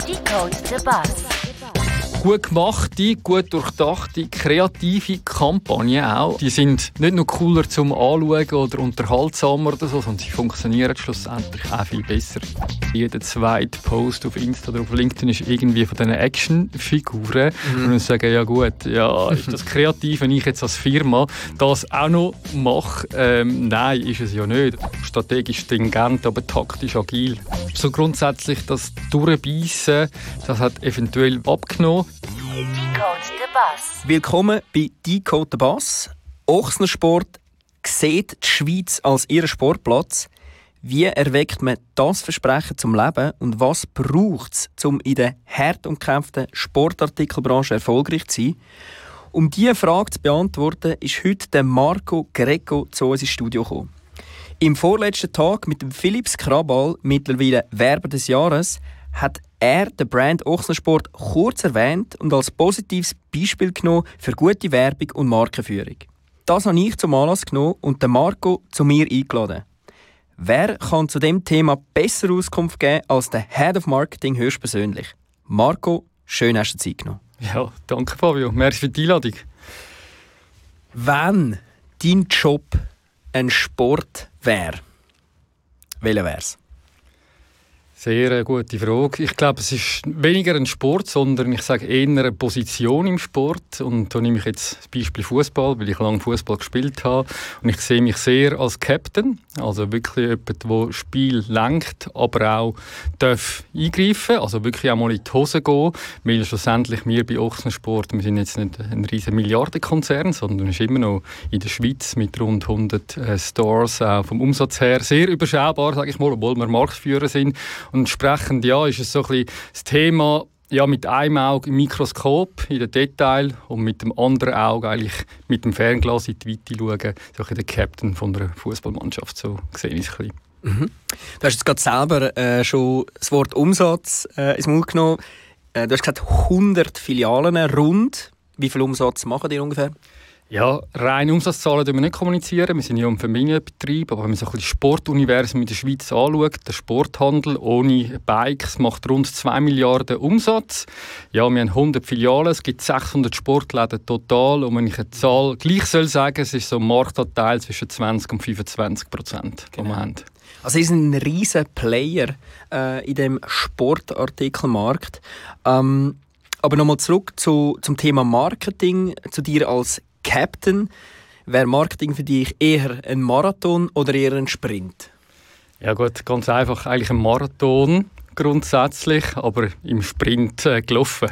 Decode the Bus. Gut gemachte, gut durchdachte, kreative Kampagnen auch. Die sind nicht nur cooler zum Anschauen oder unterhaltsamer oder so, sondern sie funktionieren schlussendlich auch viel besser. Jeder zweite Post auf Insta oder auf LinkedIn ist irgendwie von diesen Actionfiguren. Und dann sagen, ja gut, ja, ist das kreativ, wenn ich jetzt als Firma das auch noch mache? Nein, ist es ja nicht. Strategisch stringent, aber taktisch agil. So grundsätzlich das Durchbeissen, das hat eventuell abgenommen. Decode the Bus. Willkommen bei Decode the Bus. Ochsnersport sieht die Schweiz als ihren Sportplatz. Wie erweckt man das Versprechen zum Leben und was braucht es, um in der hart umkämpften Sportartikelbranche erfolgreich zu sein? Um diese Frage zu beantworten, ist heute der Marco Greco zu uns ins Studio gekommen. Im vorletzten Tag mit dem Philips Krabal, mittlerweile Werber des Jahres, hat er den Brand Ochsnersport kurz erwähnt und als positives Beispiel genommen für gute Werbung und Markenführung. Das habe ich zum Anlass genommen und den Marco zu mir eingeladen. Wer kann zu dem Thema besser Auskunft geben als der Head of Marketing höchstpersönlich? Marco, schön hast du Zeit genommen. Ja, danke Fabio. Merci für die Einladung. Wenn dein Job ein Sport wäre, welcher wäre es? Sehr gute Frage. Ich glaube, es ist weniger ein Sport, sondern ich sage eher eine Position im Sport. Und da nehme ich jetzt das Beispiel Fußball, weil ich lange Fußball gespielt habe. Und ich sehe mich sehr als Captain, also wirklich jemand, der das Spiel lenkt, aber auch darf eingreifen, also wirklich auch mal in die Hose gehen. Weil schlussendlich wir bei Ochsnersport, wir sind jetzt nicht ein riesen Milliardenkonzern, sondern es ist immer noch in der Schweiz mit rund 100 Stores auch vom Umsatz her sehr überschaubar, sage ich mal, obwohl wir Marktführer sind. Und entsprechend ja, ist es so ein bisschen das Thema, ja, mit einem Auge im Mikroskop in den Detail und mit dem anderen Auge eigentlich mit dem Fernglas in die Weite schauen. So ein bisschen der Captain von einer Fußballmannschaft, so sehe ich es ein bisschen. Mhm. Du hast jetzt gerade selber schon das Wort Umsatz ins Mund genommen. Du hast gesagt, 100 Filialen rund. Wie viel Umsatz machen die ungefähr? Ja, reine Umsatzzahlen kommunizieren wir nicht kommunizieren. Wir sind ja ein Familienbetrieb, aber wenn man so ein bisschen das Sportuniversum in der Schweiz anschaut, der Sporthandel ohne Bikes macht rund 2 Milliarden Umsatz. Ja, wir haben 100 Filialen, es gibt 600 Sportläden total. Und wenn ich eine Zahl gleich soll sagen, es ist so ein Marktanteil zwischen 20% und 25%, den wir haben. Also ihr seid ein riesen Player in dem Sportartikelmarkt. Aber nochmal zurück zum Thema Marketing, zu dir als Captain. Wäre Marketing für dich eher ein Marathon oder eher ein Sprint? Ja gut, ganz einfach eigentlich ein Marathon grundsätzlich, aber im Sprint gelaufen.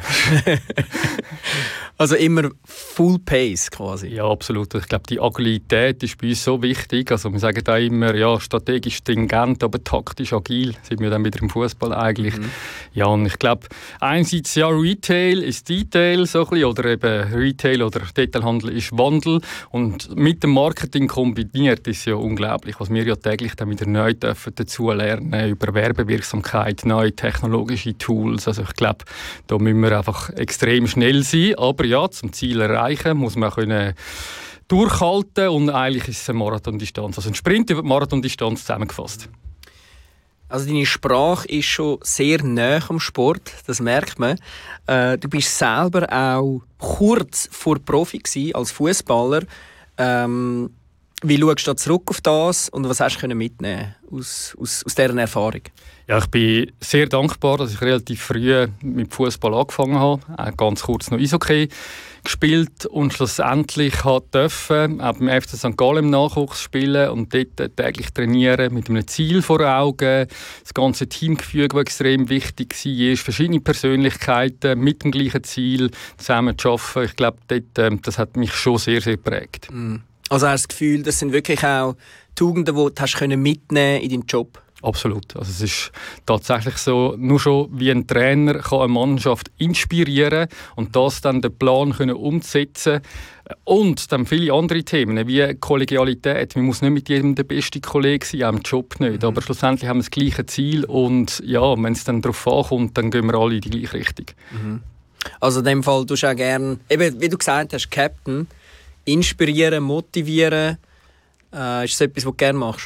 Also immer Full Pace quasi? Ja, absolut. Ich glaube, die Agilität ist bei uns so wichtig. Also wir sagen da immer, ja, strategisch stringent, aber taktisch agil. Sind wir dann wieder im Fußball eigentlich. Ja, und ich glaube, einerseits ja, Retail ist Detail, so ein bisschen, oder eben Retail oder Detailhandel ist Wandel. Und mit dem Marketing kombiniert ist ja unglaublich, was wir ja täglich dann wieder neu dürfen dazu lernen über Werbewirksamkeit, neue technologische Tools. Also ich glaube, da müssen wir einfach extrem schnell sein. Aber ja, zum Ziel erreichen muss man können durchhalten und eigentlich ist es eine Marathondistanz. Also ein Sprint über die Marathondistanz zusammengefasst. Also deine Sprache ist schon sehr nah am Sport, das merkt man. Du bist selber auch kurz vor Profi gewesen, als Fußballer. Wie schaust du zurück auf das und was hast du mitnehmen aus dieser Erfahrung? Ja, ich bin sehr dankbar, dass ich relativ früh mit Fußball angefangen habe. Ganz kurz noch Eishockey gespielt und schlussendlich durfte auch beim FC St. Gallen im Nachwuchs spielen und dort täglich trainieren mit einem Ziel vor Augen. Das ganze Teamgefüge, das extrem wichtig war, verschiedene Persönlichkeiten mit dem gleichen Ziel zusammen zu arbeiten. Ich glaube, das hat mich schon sehr, sehr geprägt. Also hast du das Gefühl, das sind wirklich auch Tugenden, die du mitnehmen in deinem Job? Absolut. Also es ist tatsächlich so, nur schon wie ein Trainer kann eine Mannschaft inspirieren und das dann den Plan können umsetzen und dann viele andere Themen wie Kollegialität. Man muss nicht mit jedem der beste Kollege sein, auch im Job nicht. Aber schlussendlich haben wir das gleiche Ziel und ja, wenn es dann darauf ankommt, dann gehen wir alle in die gleiche Richtung. Also in dem Fall tust du auch gerne, eben, wie du gesagt hast, Captain, inspirieren, motivieren. Ist das etwas, was du gerne machst?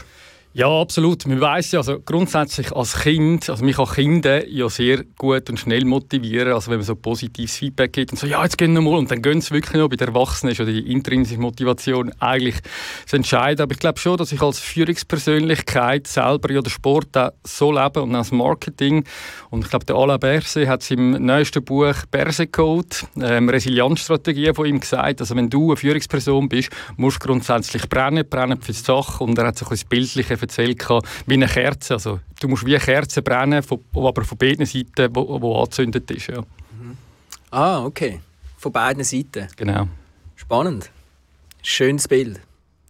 Ja, absolut. Man weiss ja, also grundsätzlich als Kind, also man kann Kinder ja sehr gut und schnell motivieren, also wenn man so positives Feedback gibt und so, ja, jetzt gehen wir mal, und dann gehen sie wirklich noch. Bei den Erwachsenen ist ja die intrinsische Motivation eigentlich das Entscheidende. Aber ich glaube schon, dass ich als Führungspersönlichkeit selber ja den Sport auch so lebe und auch das Marketing. Und ich glaube, der Alain Berset hat es im neuesten Buch «Berset Code», Resilienzstrategie von ihm gesagt, also wenn du eine Führungsperson bist, musst du grundsätzlich brennen für die Sache. Und er hat so ein bisschen bildlich erzählt, wie eine Kerze. Also, du musst wie eine Kerze brennen, aber von beiden Seiten, wo angezündet ist. Ja. Ah, okay. Von beiden Seiten. Genau. Spannend. Schönes Bild.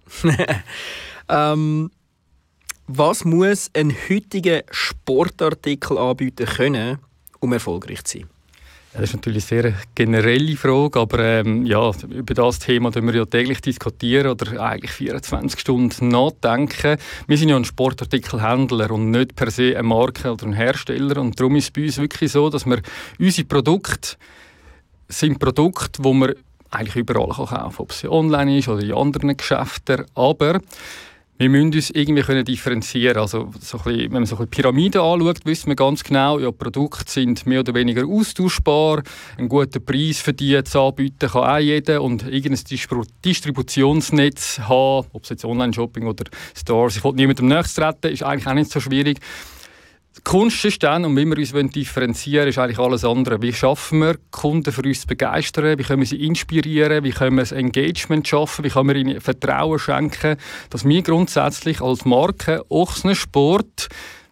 Was muss ein heutiger Sportartikel anbieten können, um erfolgreich zu sein? Ja, das ist natürlich eine sehr generelle Frage, aber ja, über das Thema diskutieren wir ja täglich diskutieren oder eigentlich 24 Stunden nachdenken. Wir sind ja ein Sportartikelhändler und nicht per se eine Marke oder ein Hersteller, und darum ist es bei uns wirklich so, dass wir unsere Produkte sind Produkte, die man eigentlich überall kaufen kann, ob es online ist oder in anderen Geschäften, aber wir müssen uns irgendwie differenzieren. Also, so ein bisschen, wenn man so eine Pyramide anschaut, wissen wir ganz genau, ja, Produkte sind mehr oder weniger austauschbar. Einen guten Preis für die zu anbieten kann auch jeder. Und irgendein Distributionsnetz haben, ob es jetzt Online-Shopping oder Stores, ich wollte niemandem nächstes treten, ist eigentlich auch nicht so schwierig. Die Kunst ist dann, und wenn wir uns differenzieren wollen, ist eigentlich alles andere. Wie schaffen wir, Kunden für uns zu begeistern? Wie können wir sie inspirieren? Wie können wir das Engagement schaffen? Wie können wir ihnen Vertrauen schenken? Dass wir grundsätzlich als Marke Ochsner Sport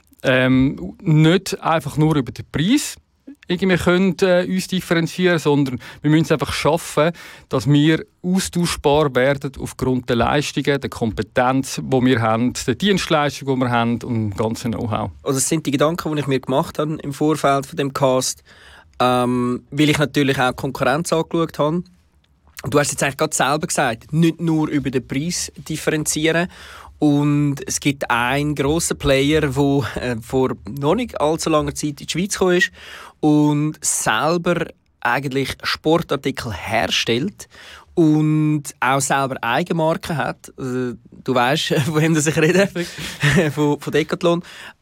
nicht einfach nur über den Preis irgendwie können, uns differenzieren, sondern wir müssen es einfach schaffen, dass wir austauschbar werden aufgrund der Leistungen, der Kompetenz, die wir haben, der Dienstleistung, die wir haben und dem ganzen Know-how. Also das sind die Gedanken, die ich mir gemacht habe im Vorfeld von dem Cast, weil ich natürlich auch Konkurrenz angeschaut habe. Du hast jetzt eigentlich gerade selber gesagt, nicht nur über den Preis differenzieren. Und es gibt einen grossen Player, der vor noch nicht allzu langer Zeit in die Schweiz gekommen ist und selber eigentlich Sportartikel herstellt und auch selber Eigenmarken hat. Also, du weißt, von wem ich rede, von Decathlon.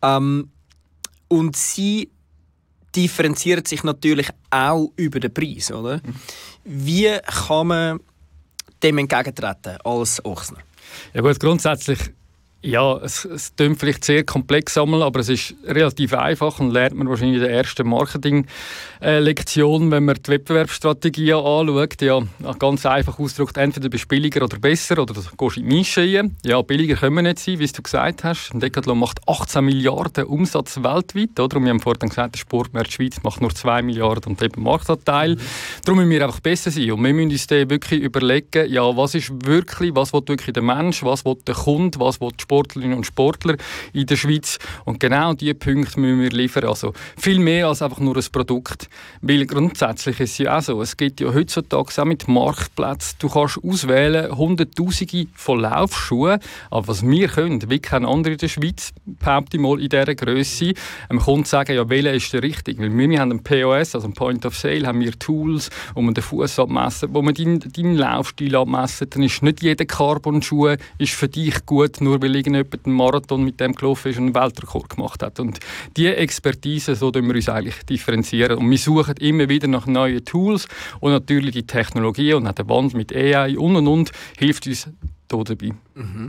Und sie differenziert sich natürlich auch über den Preis, oder? Wie kann man dem entgegentreten als Ochsner? Ja gut, grundsätzlich, ja, es klingt vielleicht sehr komplex, aber es ist relativ einfach und lernt man wahrscheinlich in der ersten Marketing-Lektion, wenn man die Wettbewerbsstrategie anschaut. Ja, ganz einfach ausgedrückt, entweder bist du billiger oder besser oder du gehst in die Nische rein. Ja, billiger können wir nicht sein, wie du gesagt hast. Decathlon macht 18 Milliarden Umsatz weltweit, oder? Und wir haben vorhin gesagt, der Sportmarkt Schweiz macht nur 2 Milliarden und eben Marktanteil. Darum müssen wir einfach besser sein und wir müssen uns dann wirklich überlegen, ja, was will wirklich der Mensch, was will der Kunde, was will die Sportlerinnen und Sportler in der Schweiz. Und genau diese Punkte müssen wir liefern. Also viel mehr als einfach nur ein Produkt. Weil grundsätzlich ist es ja auch so, es gibt ja heutzutage auch mit Marktplätzen, du kannst auswählen Hunderttausende von Laufschuhen, aber was wir können, wie kein anderer in der Schweiz, behaupte ich mal in dieser Grösse, Kunden sagen, ja, welcher ist der richtig? Weil wir haben einen POS, also einen Point of Sale, haben wir Tools, wo man den Fuß abmessen, wo man deinen Laufstil abmessen, dann ist nicht jeder Carbon-Schuh ist für dich gut, nur weil irgendjemand einen Marathon mit dem gelaufen ist und einen Weltrekord gemacht hat. Und diese Expertise, so tun wir uns eigentlich differenzieren. Und wir suchen immer wieder nach neuen Tools und natürlich die Technologie und auch der Wand mit AI und hilft uns hier dabei. Mhm.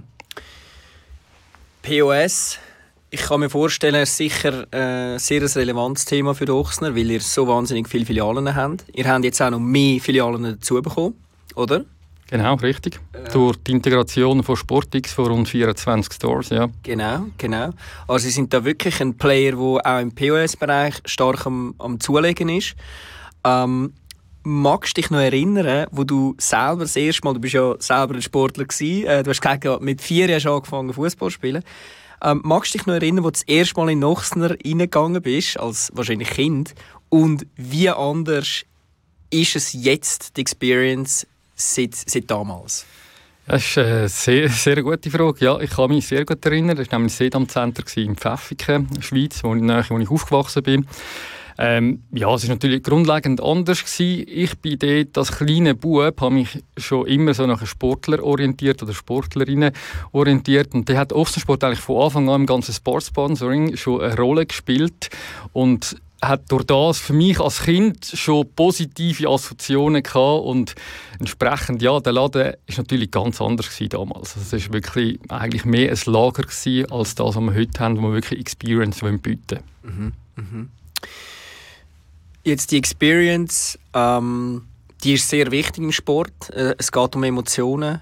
POS, ich kann mir vorstellen, ist sicher ein sehr relevantes Thema für die Ochsner, weil ihr so wahnsinnig viele Filialen habt. Ihr habt jetzt auch noch mehr Filialen dazu bekommen, oder? Genau, richtig. Durch die Integration von SportX von rund 24 Stores, ja. Genau. Also Sie sind da wirklich ein Player, der auch im POS-Bereich stark am Zulegen ist. Magst du dich noch erinnern, wo du selber das erste Mal, du bist ja selber ein Sportler gewesen, du hast gesagt, mit 4 hast du angefangen Fußball zu spielen. Magst du dich noch erinnern, wo du das erste Mal in Ochsner reingegangen bist, als wahrscheinlich Kind, und wie anders ist es jetzt, die Experience, seit damals? Das ist eine sehr, sehr gute Frage. Ja, ich kann mich sehr gut erinnern. Das war nämlich das Sedam Center in Pfäffiken, Schweiz, wo ich aufgewachsen bin. Ja, es ist natürlich grundlegend anders gewesen. Ich bin dort als kleiner Bub, habe mich schon immer so nach einem Sportler orientiert oder Sportlerinnen orientiert. Und der hat Ochsensport eigentlich von Anfang an im ganzen Sportsponsoring schon eine Rolle gespielt und hat durch das für mich als Kind schon positive Assoziationen gehabt und entsprechend, ja, der Laden ist natürlich ganz anders gewesen damals. Also es war wirklich eigentlich mehr ein Lager gewesen, als das, was wir heute haben, wo wir wirklich Experience bieten wollen. Jetzt die Experience, die ist sehr wichtig im Sport. Es geht um Emotionen.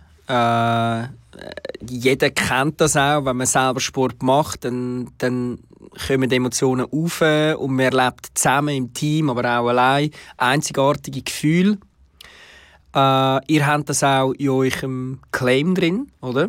Jeder kennt das auch, wenn man selber Sport macht, dann kommen die Emotionen auf und man erlebt zusammen im Team, aber auch allein einzigartige Gefühle. Ihr habt das auch in eurem Claim drin, oder?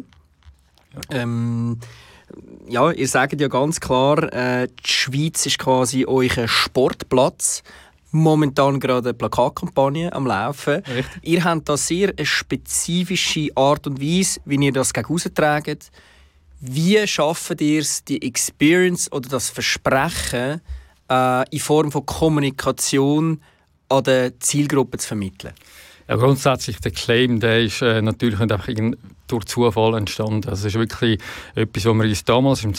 Ja, ihr sagt ja ganz klar, die Schweiz ist quasi euer Sportplatz. Momentan gerade eine Plakatkampagne am Laufen. Richtig. Ihr habt da sehr eine spezifische Art und Weise, wie ihr das gegen tragt. Wie schafft ihr es, die Experience oder das Versprechen in Form von Kommunikation an der Zielgruppe zu vermitteln? Ja, grundsätzlich der Claim, der ist natürlich nicht einfach durch Zufall entstanden. Also es ist wirklich etwas, was wir uns damals im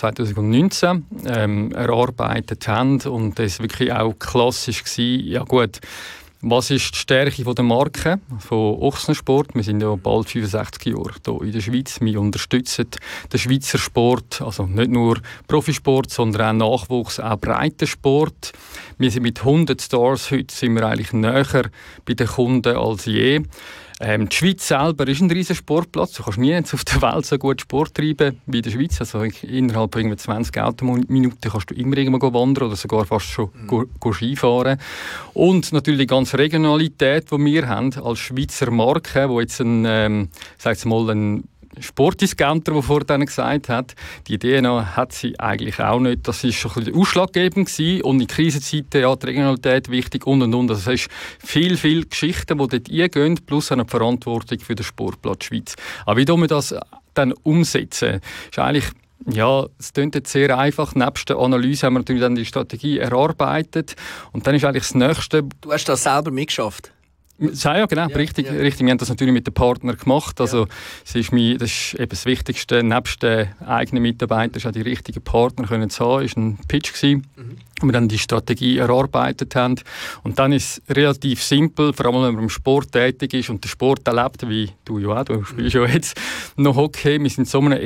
2019 erarbeitet haben und das war wirklich auch klassisch gewesen. Ja gut, was ist die Stärke der Marke von Ochsensport? Wir sind ja bald 65 Jahre hier in der Schweiz. Wir unterstützen den Schweizer Sport, also nicht nur Profisport, sondern auch Nachwuchs, auch Breitensport. Wir sind mit 100 Stars heute sind wir eigentlich näher bei den Kunden als je. Die Schweiz selber ist ein riesiger Sportplatz. Du kannst nie auf der Welt so gut Sport treiben wie in der Schweiz. Also innerhalb von 20 Autominuten kannst du immer irgendwo wandern oder sogar fast schon Skifahren. Und natürlich die ganze Regionalität, die wir haben als Schweizer Marke, wo jetzt ein Sportdiscounter, der vorhin gesagt hat, die DNA hat sie eigentlich auch nicht. Das war schon ein bisschen ausschlaggebend gewesen. Und in Krisenzeiten ja die Regionalität wichtig und. Also es ist viel Geschichten, die dort eingehen, plus eine Verantwortung für den Sportplatz Schweiz. Aber wie wir das dann umsetzen, ist eigentlich, ja, es klingt jetzt sehr einfach. Nebst der Analyse haben wir natürlich dann die Strategie erarbeitet. Und dann ist eigentlich das Nächste. Du hast das selber mitgeschafft? Ja, genau, richtig. Wir haben das natürlich mit den Partnern gemacht. Also, das ist eben das Wichtigste. Nebst den eigenen Mitarbeitern ist auch die richtigen Partner können zu haben. Das war ein Pitch gewesen, wo wir dann die Strategie erarbeitet haben. Und dann ist es relativ simpel, vor allem wenn man im Sport tätig ist und den Sport erlebt, wie du ja auch, du spielst ja jetzt noch Hockey. Wir sind in so einem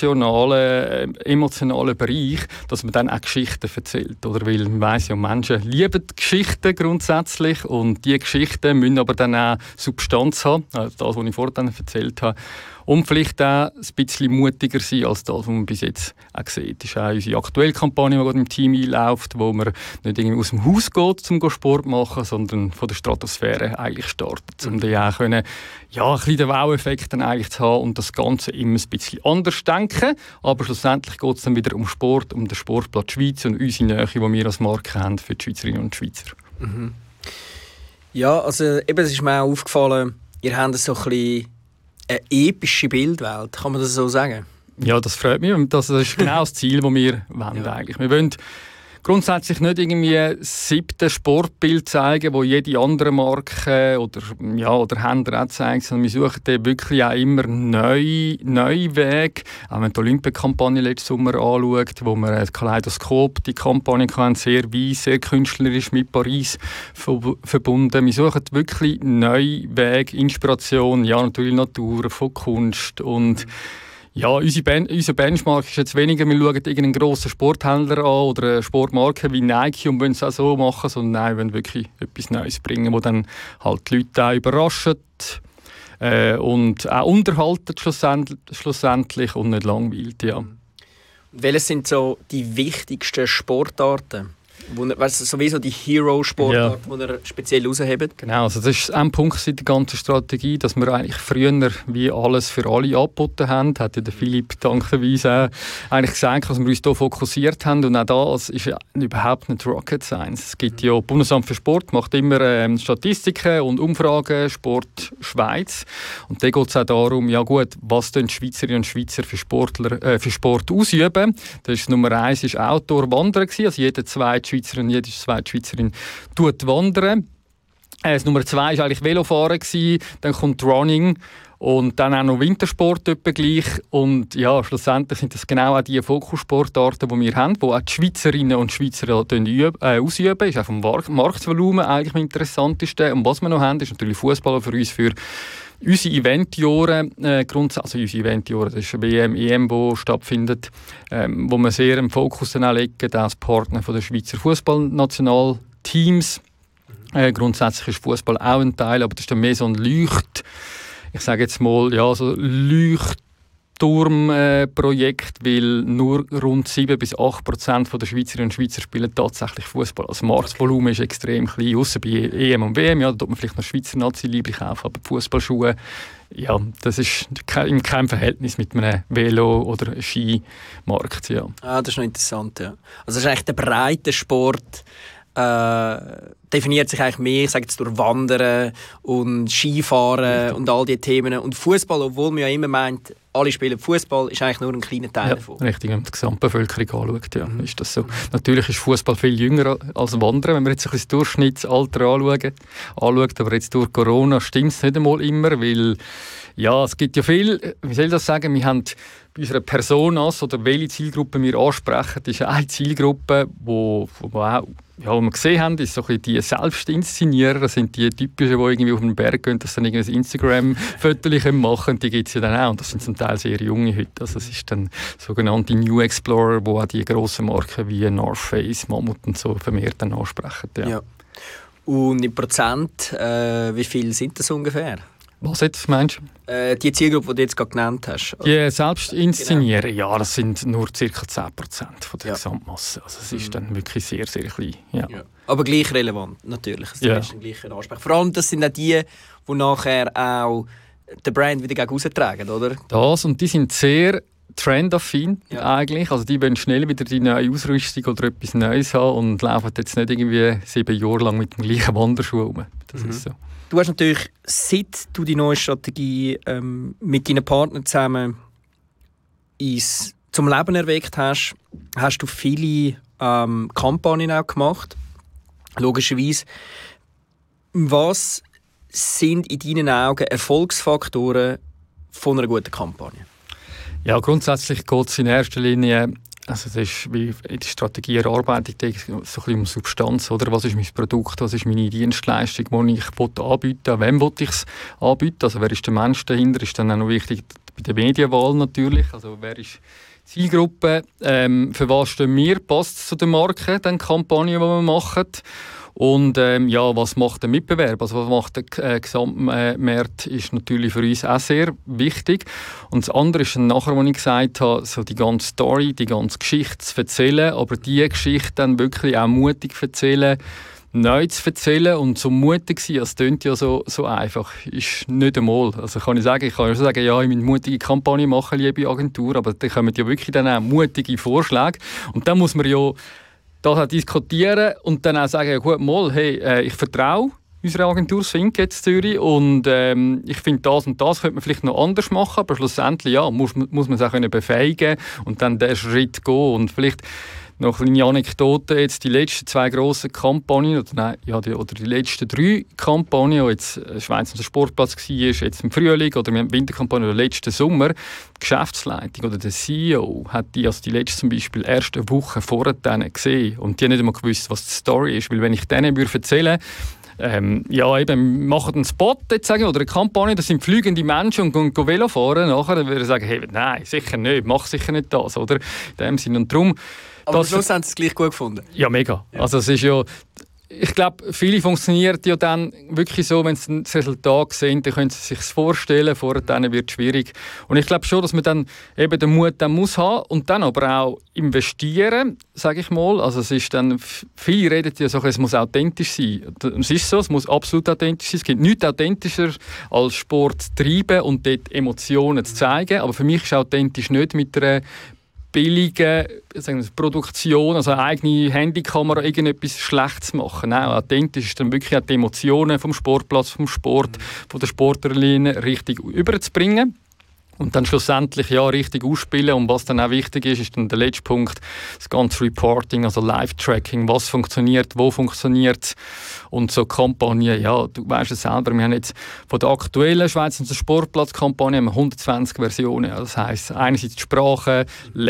emotionalen Bereich, dass man dann auch Geschichten erzählt. Oder? Weil man weiss ja, Menschen lieben Geschichten grundsätzlich und diese Geschichten müssen aber dann auch Substanz haben, also das, was ich vorhin erzählt habe. Und vielleicht auch ein bisschen mutiger sein als das, was man bis jetzt auch sieht. Das ist auch unsere aktuelle Kampagne, die gerade im Team einläuft, wo man nicht irgendwie aus dem Haus geht, um Sport zu machen, sondern von der Stratosphäre eigentlich startet, um dann auch können, ja, ein bisschen den Wow-Effekt dann eigentlich zu haben und das Ganze immer ein bisschen anders denken. Aber schlussendlich geht es dann wieder um Sport, um den Sportplatz Schweiz und unsere Nähe, die wir als Marke haben für die Schweizerinnen und Schweizer. Mhm. Ja, also eben, es ist mir auch aufgefallen, ihr habt so ein bisschen eine epische Bildwelt, kann man das so sagen? Ja, das freut mich. Das ist genau das Ziel, das wir wollen eigentlich. Wir wollen grundsätzlich nicht irgendwie ein 7. Sportbild zeigen, wo jede andere Marke oder Händler auch zeigt, sondern wir suchen dann wirklich auch immer neue Wege. Auch wenn man die Olympiakampagne letzten Sommer anschaut, wo wir ein Kaleidoskop, die Kampagne hatten, sehr weiss, sehr künstlerisch mit Paris verbunden. Wir suchen wirklich neue Wege, Inspiration, ja natürlich Natur, von Kunst und ja, unser Benchmark ist jetzt weniger, wir schauen irgendeinen grossen Sporthändler an oder eine Sportmarke wie Nike und wollen es auch so machen, sondern nein, wir wollen wirklich etwas Neues bringen, das dann halt die Leute auch überrascht und auch unterhalten schlussendlich und nicht langweilt. Ja. Welche sind so die wichtigsten Sportarten? Sowieso die Hero-Sportart, die ihr speziell raushebt? Genau, also das ist ein Punkt der ganzen Strategie, dass wir eigentlich früher wie alles für alle angeboten haben. Hat ja der Philipp dankenweise eigentlich gesagt, dass wir uns hier fokussiert haben. Und auch das ist ja überhaupt nicht Rocket Science. Es gibt ja, das Bundesamt für Sport macht immer Statistiken und Umfragen, Sport Schweiz. Und da geht es auch darum, ja gut, was die Schweizerinnen und Schweizer für Sport ausüben. Das ist Nummer 1 ist Outdoor-Wandern gewesen. Also jeder zweite Schweizer und jede zweite Schweizerin wandern. Das Nummer 2 war eigentlich Velofahren, dann kommt Running und dann auch noch Wintersport etwa gleich. Und ja, schlussendlich sind das genau auch die Fokussportarten, die wir haben, die auch die Schweizerinnen und Schweizer ausüben. Das ist auch vom Marktvolumen eigentlich am interessantesten. Und was wir noch haben, ist natürlich Fußball für uns für unsere Eventjahre, also unsere Eventjahre, das ist eine WM, EM, die stattfindet, wo wir sehr im Fokus dann auch legen, als Partner von der Schweizer Fußballnationalteams. Grundsätzlich ist Fußball auch ein Teil, aber das ist dann mehr so ein ich sage jetzt mal, ja, so Leuchtturmprojekt, weil nur rund 7-8% der Schweizerinnen und Schweizer spielen tatsächlich Fußball. Also das Marktvolumen ist extrem klein, ausser bei EM und WM, ja, da tut man vielleicht noch Schweizer Nazi-Liebling kaufen, aber die Fußballschuhe, ja, das ist in keinem Verhältnis mit einem Velo- oder Skimarkt. Ja. Das ist noch interessant, ja. Also das ist eigentlich der breite Sport, definiert sich eigentlich mehr, ich sage jetzt, durch Wandern und Skifahren und all diese Themen. Und Fußball, obwohl man ja immer meint, alle spielen Fußball, ist eigentlich nur ein kleiner Teil davon. Richtig, wenn man die Gesamtbevölkerung anschaut, ja, ist das so. Natürlich ist Fußball viel jünger als Wandern, wenn wir jetzt ein bisschen das Durchschnittsalter anschaut, aber jetzt durch Corona stimmt es nicht einmal immer, weil ja, es gibt ja viel, wie soll ich das sagen, wir haben bei unserer Personas oder welche Zielgruppe wir ansprechen, das ist eine Zielgruppe, wo auch, ja, was wir gesehen haben, ist so ein bisschen die Selbstinszenierer, das sind die Typischen, die irgendwie auf den Berg gehen, dass dann irgendein Instagram-Foto machen können, die gibt es ja dann auch. Und das sind zum Teil sehr junge heute. Also es ist dann sogenannte New Explorer, die auch die grossen Marken wie North Face, Mammut und so vermehrt dann ansprechen. Ja. Und in Prozent, wie viel sind das ungefähr? Was jetzt, meinst du? Die Zielgruppe, die du jetzt gerade genannt hast. Die Selbstinszenieren, genau. Ja, das sind nur ca. 10% von der Gesamtmasse. Also es ist dann wirklich sehr, sehr klein. Ja. Ja. Aber gleich relevant, natürlich. Das ist ein gleicher Ansprech. Vor allem, das sind auch die nachher auch den Brand wieder gegen raustragen, oder? Das, und die sind sehr trendaffin eigentlich. Also die wollen schnell wieder die neue Ausrüstung oder etwas Neues haben und laufen jetzt nicht irgendwie 7 Jahre lang mit dem gleichen Wanderschuh rum. Das ist so. Du hast natürlich, seit du die neue Strategie mit deinen Partnern zusammen zum Leben erweckt hast, hast du viele Kampagnen auch gemacht. Logischerweise. Was sind in deinen Augen Erfolgsfaktoren von einer guten Kampagne? Ja, grundsätzlich geht es in erster Linie, also das ist wie in der Strategieerarbeitung so ein bisschen um Substanz, oder? Was ist mein Produkt, was ist meine Dienstleistung, die ich anbieten, wem will ich es anbieten, also wer ist der Mensch dahinter, ist dann auch noch wichtig bei der Medienwahl natürlich, also wer ist die Zielgruppe, für was stehen wir, passt es zu der Marke, den Kampagnen, die wir machen. Und was macht der Mitbewerb? Also was macht der Gesamtmarkt, ist natürlich für uns auch sehr wichtig. Und das andere ist dann nachher, was ich gesagt habe, so die ganze Story, die ganze Geschichte zu erzählen, aber diese Geschichte dann wirklich auch mutig zu erzählen, neu zu erzählen und so mutig sein, das klingt ja so einfach, ist nicht einmal. Also kann ich ja sagen, ja, ich will eine mutige Kampagne machen, liebe Agentur, aber da kommen ja wirklich dann auch mutige Vorschläge. Und dann muss man ja das diskutieren und dann auch sagen, ja, gut, mal, hey, ich vertraue unserer Agentur Swink jetzt Zürich und ich finde, das und das könnte man vielleicht noch anders machen, aber schlussendlich muss man es auch befähigen und dann den Schritt gehen und vielleicht noch eine kleine Anekdote, jetzt die letzten 2 grossen Kampagnen, oder die letzten 3 Kampagnen, die jetzt Schweiz unser Sportplatz war, jetzt im Frühling oder wir haben die Winterkampagne oder letzten Sommer, die Geschäftsleitung oder der CEO hat die letzte zum Beispiel erst eine Woche vorher gesehen und die haben nicht einmal gewusst, was die Story ist, weil wenn ich denen erzählen würde, machen einen Spot jetzt sagen, oder eine Kampagne, das sind fliegende Menschen und gehen Velo fahren, nachher dann würde ich sagen, hey, nein, sicher nicht, mach sicher nicht das, oder? In dem Sinne. Und darum, aber am Schluss haben sie es gleich gut gefunden. Ja, mega. Ja. Also es ist ja, ich glaube, viele funktioniert ja dann wirklich so, wenn sie das Resultat sehen, dann können sie sich vorstellen, vorher dann wird es schwierig. Und ich glaube schon, dass man dann eben den Mut dann muss haben und dann aber auch investieren, sage ich mal. Also es ist dann, viele reden ja so, es muss authentisch sein. Es ist so, es muss absolut authentisch sein. Es gibt nichts authentischer als Sport zu treiben und dort Emotionen zu zeigen. Aber für mich ist authentisch nicht mit einer billige Produktion, also eine eigene Handykamera, irgendetwas Schlechtes machen. Nein, authentisch ist dann wirklich auch die Emotionen vom Sportplatz, vom Sport, von der Sportlerlinie richtig überzubringen. Und dann schlussendlich richtig ausspielen. Und was dann auch wichtig ist dann der letzte Punkt, das ganze Reporting, also Live-Tracking, was funktioniert, wo funktioniert es. Und so Kampagnen, du weißt es selber, wir haben jetzt von der aktuellen Schweizer Sportplatz-Kampagne 120 Versionen. Das heisst, einerseits die Sprache,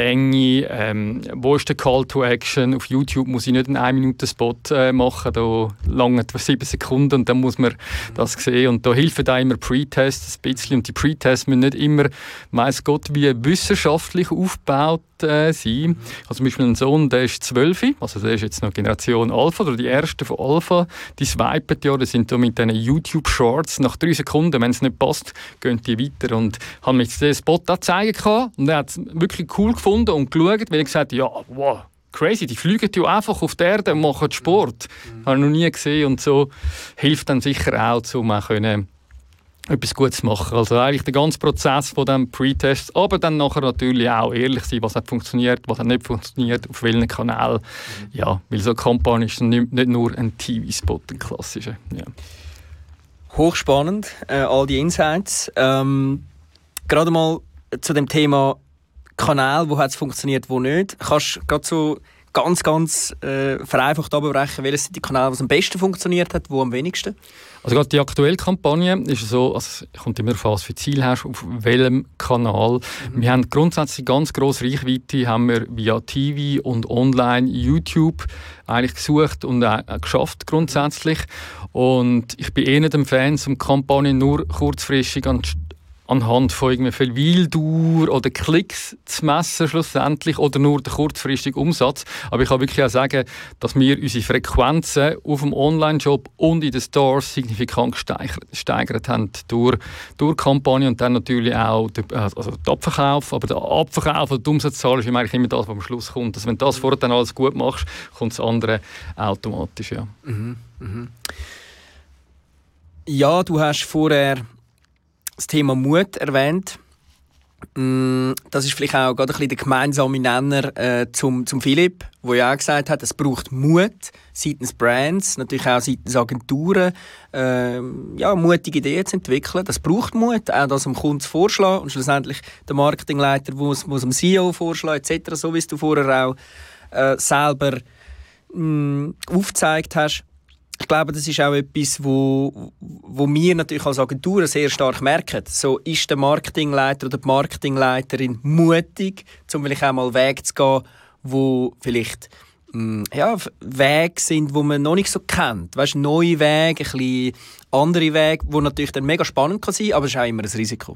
Länge, wo ist der Call to Action. Auf YouTube muss ich nicht einen 1-Minuten-Spot machen, da lange etwa 7 Sekunden und dann muss man das sehen. Und da helfen da immer Pre-Tests ein bisschen. Und die Pre-Tests müssen nicht immer, weiss Gott, wie wissenschaftlich aufgebaut sein. Also zum Beispiel ein Sohn, der ist 12, also der ist jetzt noch Generation Alpha, oder die ersten von Alpha, die swipen die sind da mit diesen YouTube-Shorts. Nach 3 Sekunden, wenn es nicht passt, gehen die weiter. Und haben mir jetzt den Spot auch zeigen können und er hat es wirklich cool gefunden und geschaut, weil er gesagt hat, wow, crazy, die fliegen ja einfach auf die Erde und machen Sport. Habe ich noch nie gesehen und so hilft dann sicher auch, um auch etwas Gutes zu machen. Also eigentlich der ganze Prozess von dem Pre-Test, aber dann nachher natürlich auch ehrlich sein, was hat funktioniert, was hat nicht funktioniert, auf welchen Kanal. Ja, weil so eine Kampagne ist nicht nur ein TV-Spot, ein klassischer. Ja. Hochspannend, all die Insights. Gerade mal zu dem Thema Kanal, wo hat es funktioniert, wo nicht. Kannst du gerade so ganz vereinfacht abbrechen, welches sind die Kanäle, was am besten funktioniert hat, wo am wenigsten? Also gerade die aktuelle Kampagne ist so, also kommt immer darauf an, was für Ziel hast, auf welchem Kanal. Wir haben grundsätzlich ganz grosse Reichweite, haben wir via TV und online YouTube eigentlich gesucht und auch geschafft grundsätzlich. Und ich bin eh nicht ein Fan, um Kampagnen nur kurzfristig anhand von irgendwie viel Weildauer oder Klicks zu messen schlussendlich oder nur den kurzfristigen Umsatz. Aber ich kann wirklich auch sagen, dass wir unsere Frequenzen auf dem Online-Shop und in den Stores signifikant gesteigert haben durch Kampagnen und dann natürlich auch der Abverkauf. Aber der Abverkauf oder die Umsatzzahl ist eigentlich immer das, was am Schluss kommt. Also wenn du das vorher dann alles gut machst, kommt das andere automatisch. Ja. Ja, du hast vorher das Thema Mut erwähnt. Das ist vielleicht auch gerade ein bisschen der gemeinsame Nenner zum Philipp, der ja auch gesagt hat, es braucht Mut seitens Brands, natürlich auch seitens Agenturen, mutige Ideen zu entwickeln. Das braucht Mut, auch das dem Kunden zu vorschlagen und schlussendlich der Marketingleiter muss dem CEO vorschlagen etc., so wie es du vorher auch selber aufgezeigt hast. Ich glaube, das ist auch etwas, wo wir natürlich als Agenturen sehr stark merken. So ist der Marketingleiter oder die Marketingleiterin mutig, um vielleicht auch mal Wege zu gehen, wo vielleicht Wege sind, die man noch nicht so kennt. Weißt, neue Wege, ein bisschen andere Wege, die natürlich dann mega spannend kann sein, aber es ist auch immer ein Risiko.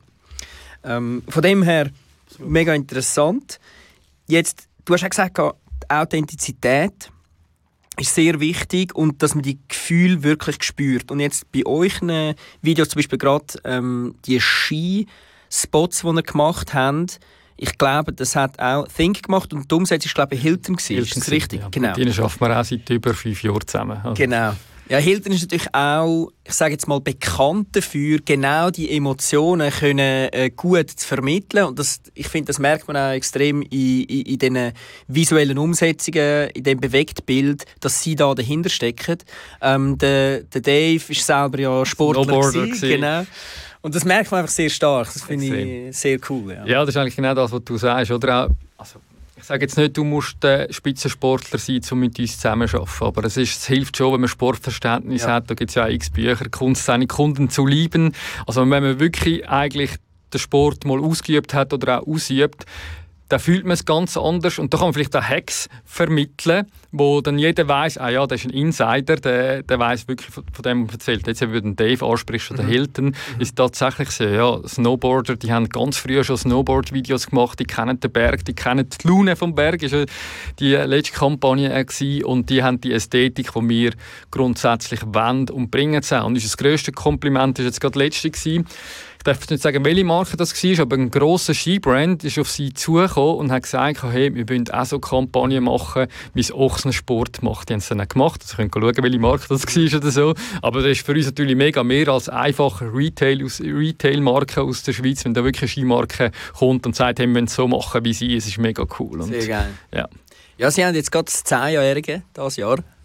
Von dem her mega interessant. Jetzt, du hast auch gesagt, die Authentizität ist sehr wichtig und dass man die Gefühle wirklich spürt. Und jetzt bei euch Videos, zum Beispiel gerade die Ski-Spots, die ihr gemacht habt, ich glaube, das hat auch Think gemacht und die Umsetzung war, glaube ich, Hilton. Ist das richtig? Ja. Genau. Die arbeiten wir auch seit über 5 Jahren zusammen. Also. Genau. Ja, Hilton ist natürlich auch, ich sage jetzt mal, bekannt dafür, genau die Emotionen können, gut zu vermitteln. Und ich finde, das merkt man auch extrem in diesen visuellen Umsetzungen, in dem Bewegtbild, dass sie da dahinter stecken. Der Dave ist selber ja Sportler gewesen, genau. Und das merkt man einfach sehr stark. Das finde ich sehr cool. Ja, das ist eigentlich genau das, was du sagst. Oder auch, also ich sage jetzt nicht, du musst Spitzensportler sein, um mit uns zusammenzuarbeiten. Aber es hilft schon, wenn man Sportverständnis hat. Da gibt es ja x Bücher, Kunst, seine Kunden zu lieben. Also wenn man wirklich eigentlich den Sport mal ausgeübt hat oder auch ausübt, dann fühlt man es ganz anders. Und da kann man vielleicht auch Hacks vermitteln, wo dann jeder weiss, der ist ein Insider, der weiss wirklich von dem, was er erzählt. Jetzt, wenn du den Dave ansprichst oder Hilton, ist tatsächlich so, Snowboarder, die haben ganz früh schon Snowboard-Videos gemacht, die kennen den Berg, die kennen die Laune vom Berg, das war die letzte Kampagne gewesen, und die haben die Ästhetik, die wir grundsätzlich wollen und bringen es auch. Und das grösste Kompliment war jetzt gerade das letzte gewesen. Ich darf nicht sagen, welche Marke das war, aber ein grosser Skibrand ist auf sie zugekommen und hat gesagt, hey, wir wollen auch so Kampagnen machen, wie es Ochsner Sport macht. Die haben es dann auch gemacht. Sie können schauen, welche Marke das war oder so. Aber das ist für uns natürlich mega mehr als einfach Retail-Marke aus der Schweiz. Wenn da wirklich eine Skimarke kommt und sagt, hey, wir wollen es so machen wie sie, es ist mega cool. Und, sehr geil. Ja. Ja, sie haben jetzt gerade das 10-Jährige dieses Jahr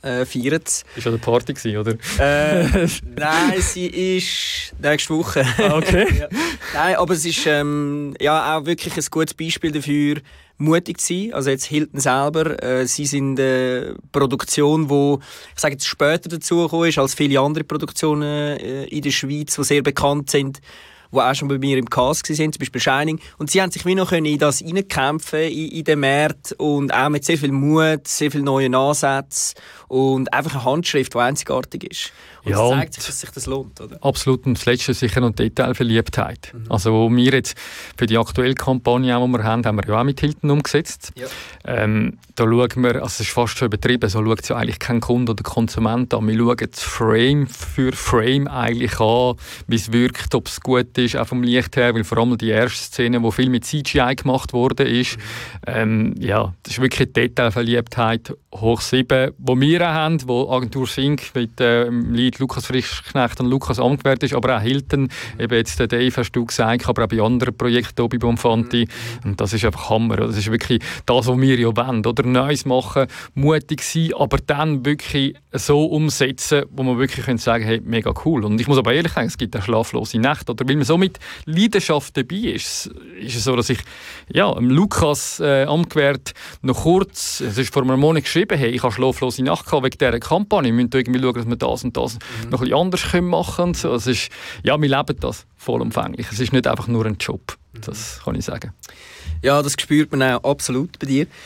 feiert es. Ist ja eine Party gewesen, oder? Nein, sie ist nächste Woche. Okay. Ja. Nein, aber es ist auch wirklich ein gutes Beispiel dafür, mutig zu sein. Also jetzt Hilton selber, sie sind eine Produktion, die, ich sage jetzt, später dazugekommen ist als viele andere Produktionen in der Schweiz, die sehr bekannt sind, die auch schon bei mir im Cast waren, zum Beispiel Shining. Und sie haben sich wie noch in das hineinkämpfen in den Markt und auch mit sehr viel Mut, sehr viel neuen Ansätzen und einfach eine Handschrift, die einzigartig ist. Und es zeigt sich, dass sich das lohnt, oder? Absolut. Und das Letzte ist sicher noch Detailverliebtheit. Also wo wir jetzt für die aktuelle Kampagne, die wir haben wir ja auch mit Hilton umgesetzt. Ja. Da schauen wir, also es ist fast schon übertrieben, so schaut es ja eigentlich kein Kunde oder Konsument an. Wir schauen das Frame für Frame eigentlich an, wie es wirkt, ob es gut ist, auch vom Licht her, weil vor allem die erste Szene, wo viel mit CGI gemacht wurde, ist, das ist wirklich Detailverliebtheit hoch 7, wo wir auch haben, wo Agentur Sync mit dem Lied Lukas Frischknecht und Lukas Amgwert ist, aber auch Hilton, eben jetzt der Dave, hast du gesagt, aber auch bei anderen Projekten, Obi Bonfanti, und das ist einfach Hammer, das ist wirklich das, was wir ja wollen, oder Neues machen, mutig sein, aber dann wirklich so umsetzen, wo man wirklich sagen kann, hey, mega cool. Und ich muss aber ehrlich sagen, es gibt auch schlaflose Nächte, oder weil man so mit Leidenschaft dabei ist es so, dass ich Lukas Amgwert noch kurz, es ist vor einem Monat geschrieben, hey, ich habe schlaflose Nacht gehabt wegen dieser Kampagne, wir müssen irgendwie schauen, dass wir das und das noch ein bisschen anders machen können. So, es ist, wir leben das vollumfänglich. Es ist nicht einfach nur ein Job, das kann ich sagen. Ja, das spürt man auch absolut bei dir.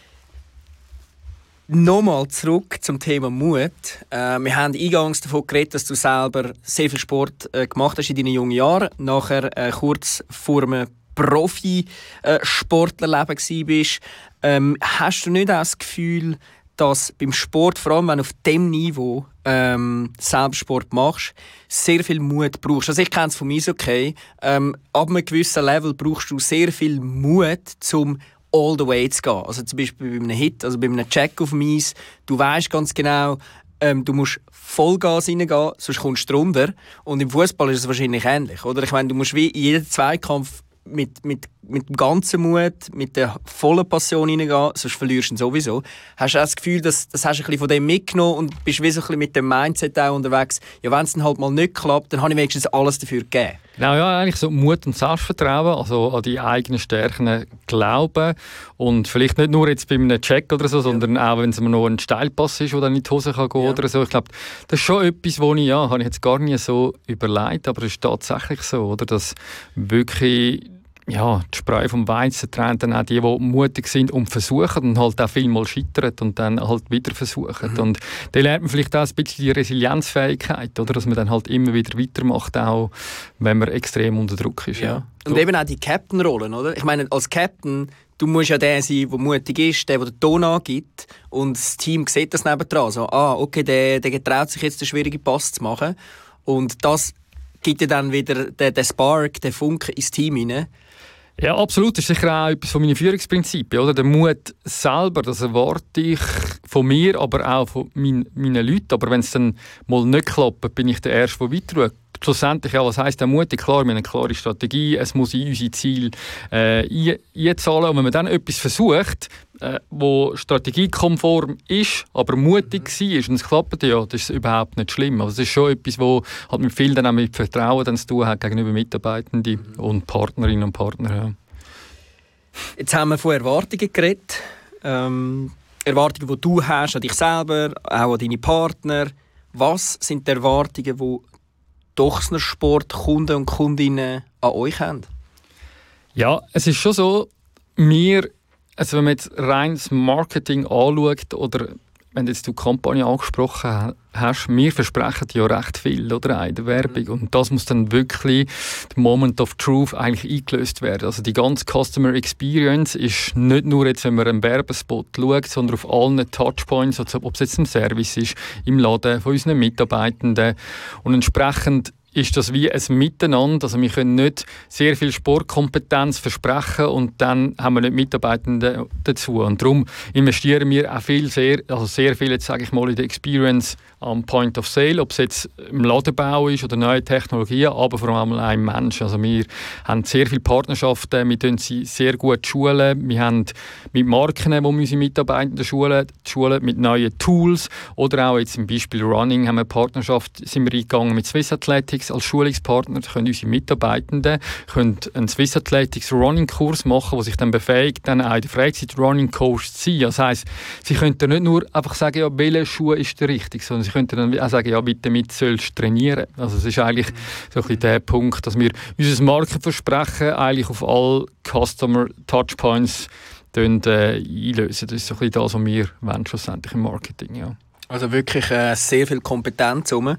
Nochmal zurück zum Thema Mut. Wir haben eingangs davon geredet, dass du selber sehr viel Sport gemacht hast in deinen jungen Jahren. Nachher kurz vor einem Profisportlerleben warst. Hast du nicht auch das Gefühl, dass beim Sport, vor allem wenn du auf diesem Niveau selbst Sport machst, sehr viel Mut brauchst? Also ich kenne es von mir okay. Ab einem gewissen Level brauchst du sehr viel Mut, um all the way zu gehen. Also zum Beispiel bei einem Hit, also bei einem Check auf dem Eis, du weißt ganz genau, du musst Vollgas reingehen, sonst kommst du drunter. Und im Fußball ist es wahrscheinlich ähnlich, oder? Ich meine, du musst wie in jeden Zweikampf mit dem ganzen Mut, mit der vollen Passion reingehen, sonst verlierst du ihn sowieso. Hast du auch das Gefühl, das hast du ein bisschen von dem mitgenommen und bist wie so ein bisschen mit dem Mindset auch unterwegs, ja, wenn es dann halt mal nicht klappt, dann habe ich wenigstens alles dafür gegeben. Genau, ja, eigentlich so Mut und Selbstvertrauen, also an die eigenen Stärken glauben und vielleicht nicht nur jetzt bei einem Check oder so, sondern auch, wenn es mir noch ein Steilpass ist, der dann in die Hose kann gehen oder so. Ich glaube, das ist schon etwas, wo habe ich jetzt gar nie so überlegt, aber es ist tatsächlich so, oder, dass wirklich die Spreu vom Weizen trennt dann auch die mutig sind und versuchen und halt auch vielmal scheitern und dann halt wieder versuchen. Und dann lernt man vielleicht auch ein bisschen die Resilienzfähigkeit, oder? Dass man dann halt immer wieder weitermacht, auch wenn man extrem unter Druck ist. Ja. Und eben auch die Captain-Rollen, oder? Ich meine, als Captain, du musst ja der sein, der mutig ist, der den Ton angibt und das Team sieht das nebendran. So, okay, der getraut sich jetzt, den schwierigen Pass zu machen. Und das gibt ja dann wieder den Spark, den Funken ins Team hinein. Ja, absolut. Das ist sicher auch etwas von meinen Führungsprinzipien. Oder? Der Mut selber, das erwarte ich von mir, aber auch von meinen Leuten. Aber wenn es dann mal nicht klappt, bin ich der Erste, der weiter schaut. Schlussendlich, was heisst der Mut? Klar, wir haben eine klare Strategie, es muss in unsere Ziele einzahlen. Und wenn man dann etwas versucht, wo strategiekonform ist, aber mutig war und es klappt, das ist überhaupt nicht schlimm. Also es ist schon etwas, wo halt mit viel dann auch mit Vertrauen dann zu tun hat gegenüber Mitarbeitenden und Partnerinnen und Partnern. Ja. Jetzt haben wir von Erwartungen geredet. Erwartungen, die du hast an dich selber, auch an deine Partner. Was sind die Erwartungen, die Dochsner Sportkunden und Kundinnen an euch haben? Ja, es ist schon so, also wenn man jetzt rein das Marketing anschaut oder wenn jetzt du die Kampagne angesprochen hast, wir versprechen ja recht viel, oder, in der Werbung. Und das muss dann wirklich, der Moment of Truth, eigentlich eingelöst werden. Also die ganze Customer Experience ist nicht nur jetzt, wenn man einen Werbespot schaut, sondern auf allen Touchpoints, also ob es jetzt im Service ist, im Laden, von unseren Mitarbeitenden. Und entsprechend ist das wie ein Miteinander. Also wir können nicht sehr viel Sportkompetenz versprechen und dann haben wir nicht Mitarbeitende dazu. Und darum investieren wir auch sehr viel, jetzt sage ich mal, in die Experience am Point of Sale, ob es jetzt im Ladenbau ist oder neue Technologien, aber vor allem auch im Menschen. Also wir haben sehr viele Partnerschaften, wir schulen sie sehr gut schulen, wir haben mit Marken, wo wir unsere Mitarbeitenden schulen mit neuen Tools oder auch jetzt zum Beispiel Running haben wir eine Partnerschaft, sind wir eingegangen mit Swiss Athletics als Schulungspartner, können unsere Mitarbeitenden einen Swiss Athletics Running Kurs machen, der sich dann befähigt, dann auch in der Freizeit Running Coach zu sein. Das heisst, sie können nicht nur einfach sagen, ja, welcher Schuh ist der richtige, sondern sie könnten dann auch sagen, ja, bitte damit sollst du trainieren. Also es ist eigentlich so ein bisschen der Punkt, dass wir unser Markenversprechen eigentlich auf alle Customer Touchpoints einlösen. Das ist so ein bisschen das, was wir wollen, schlussendlich im Marketing. Ja. Also wirklich sehr viel Kompetenz rum.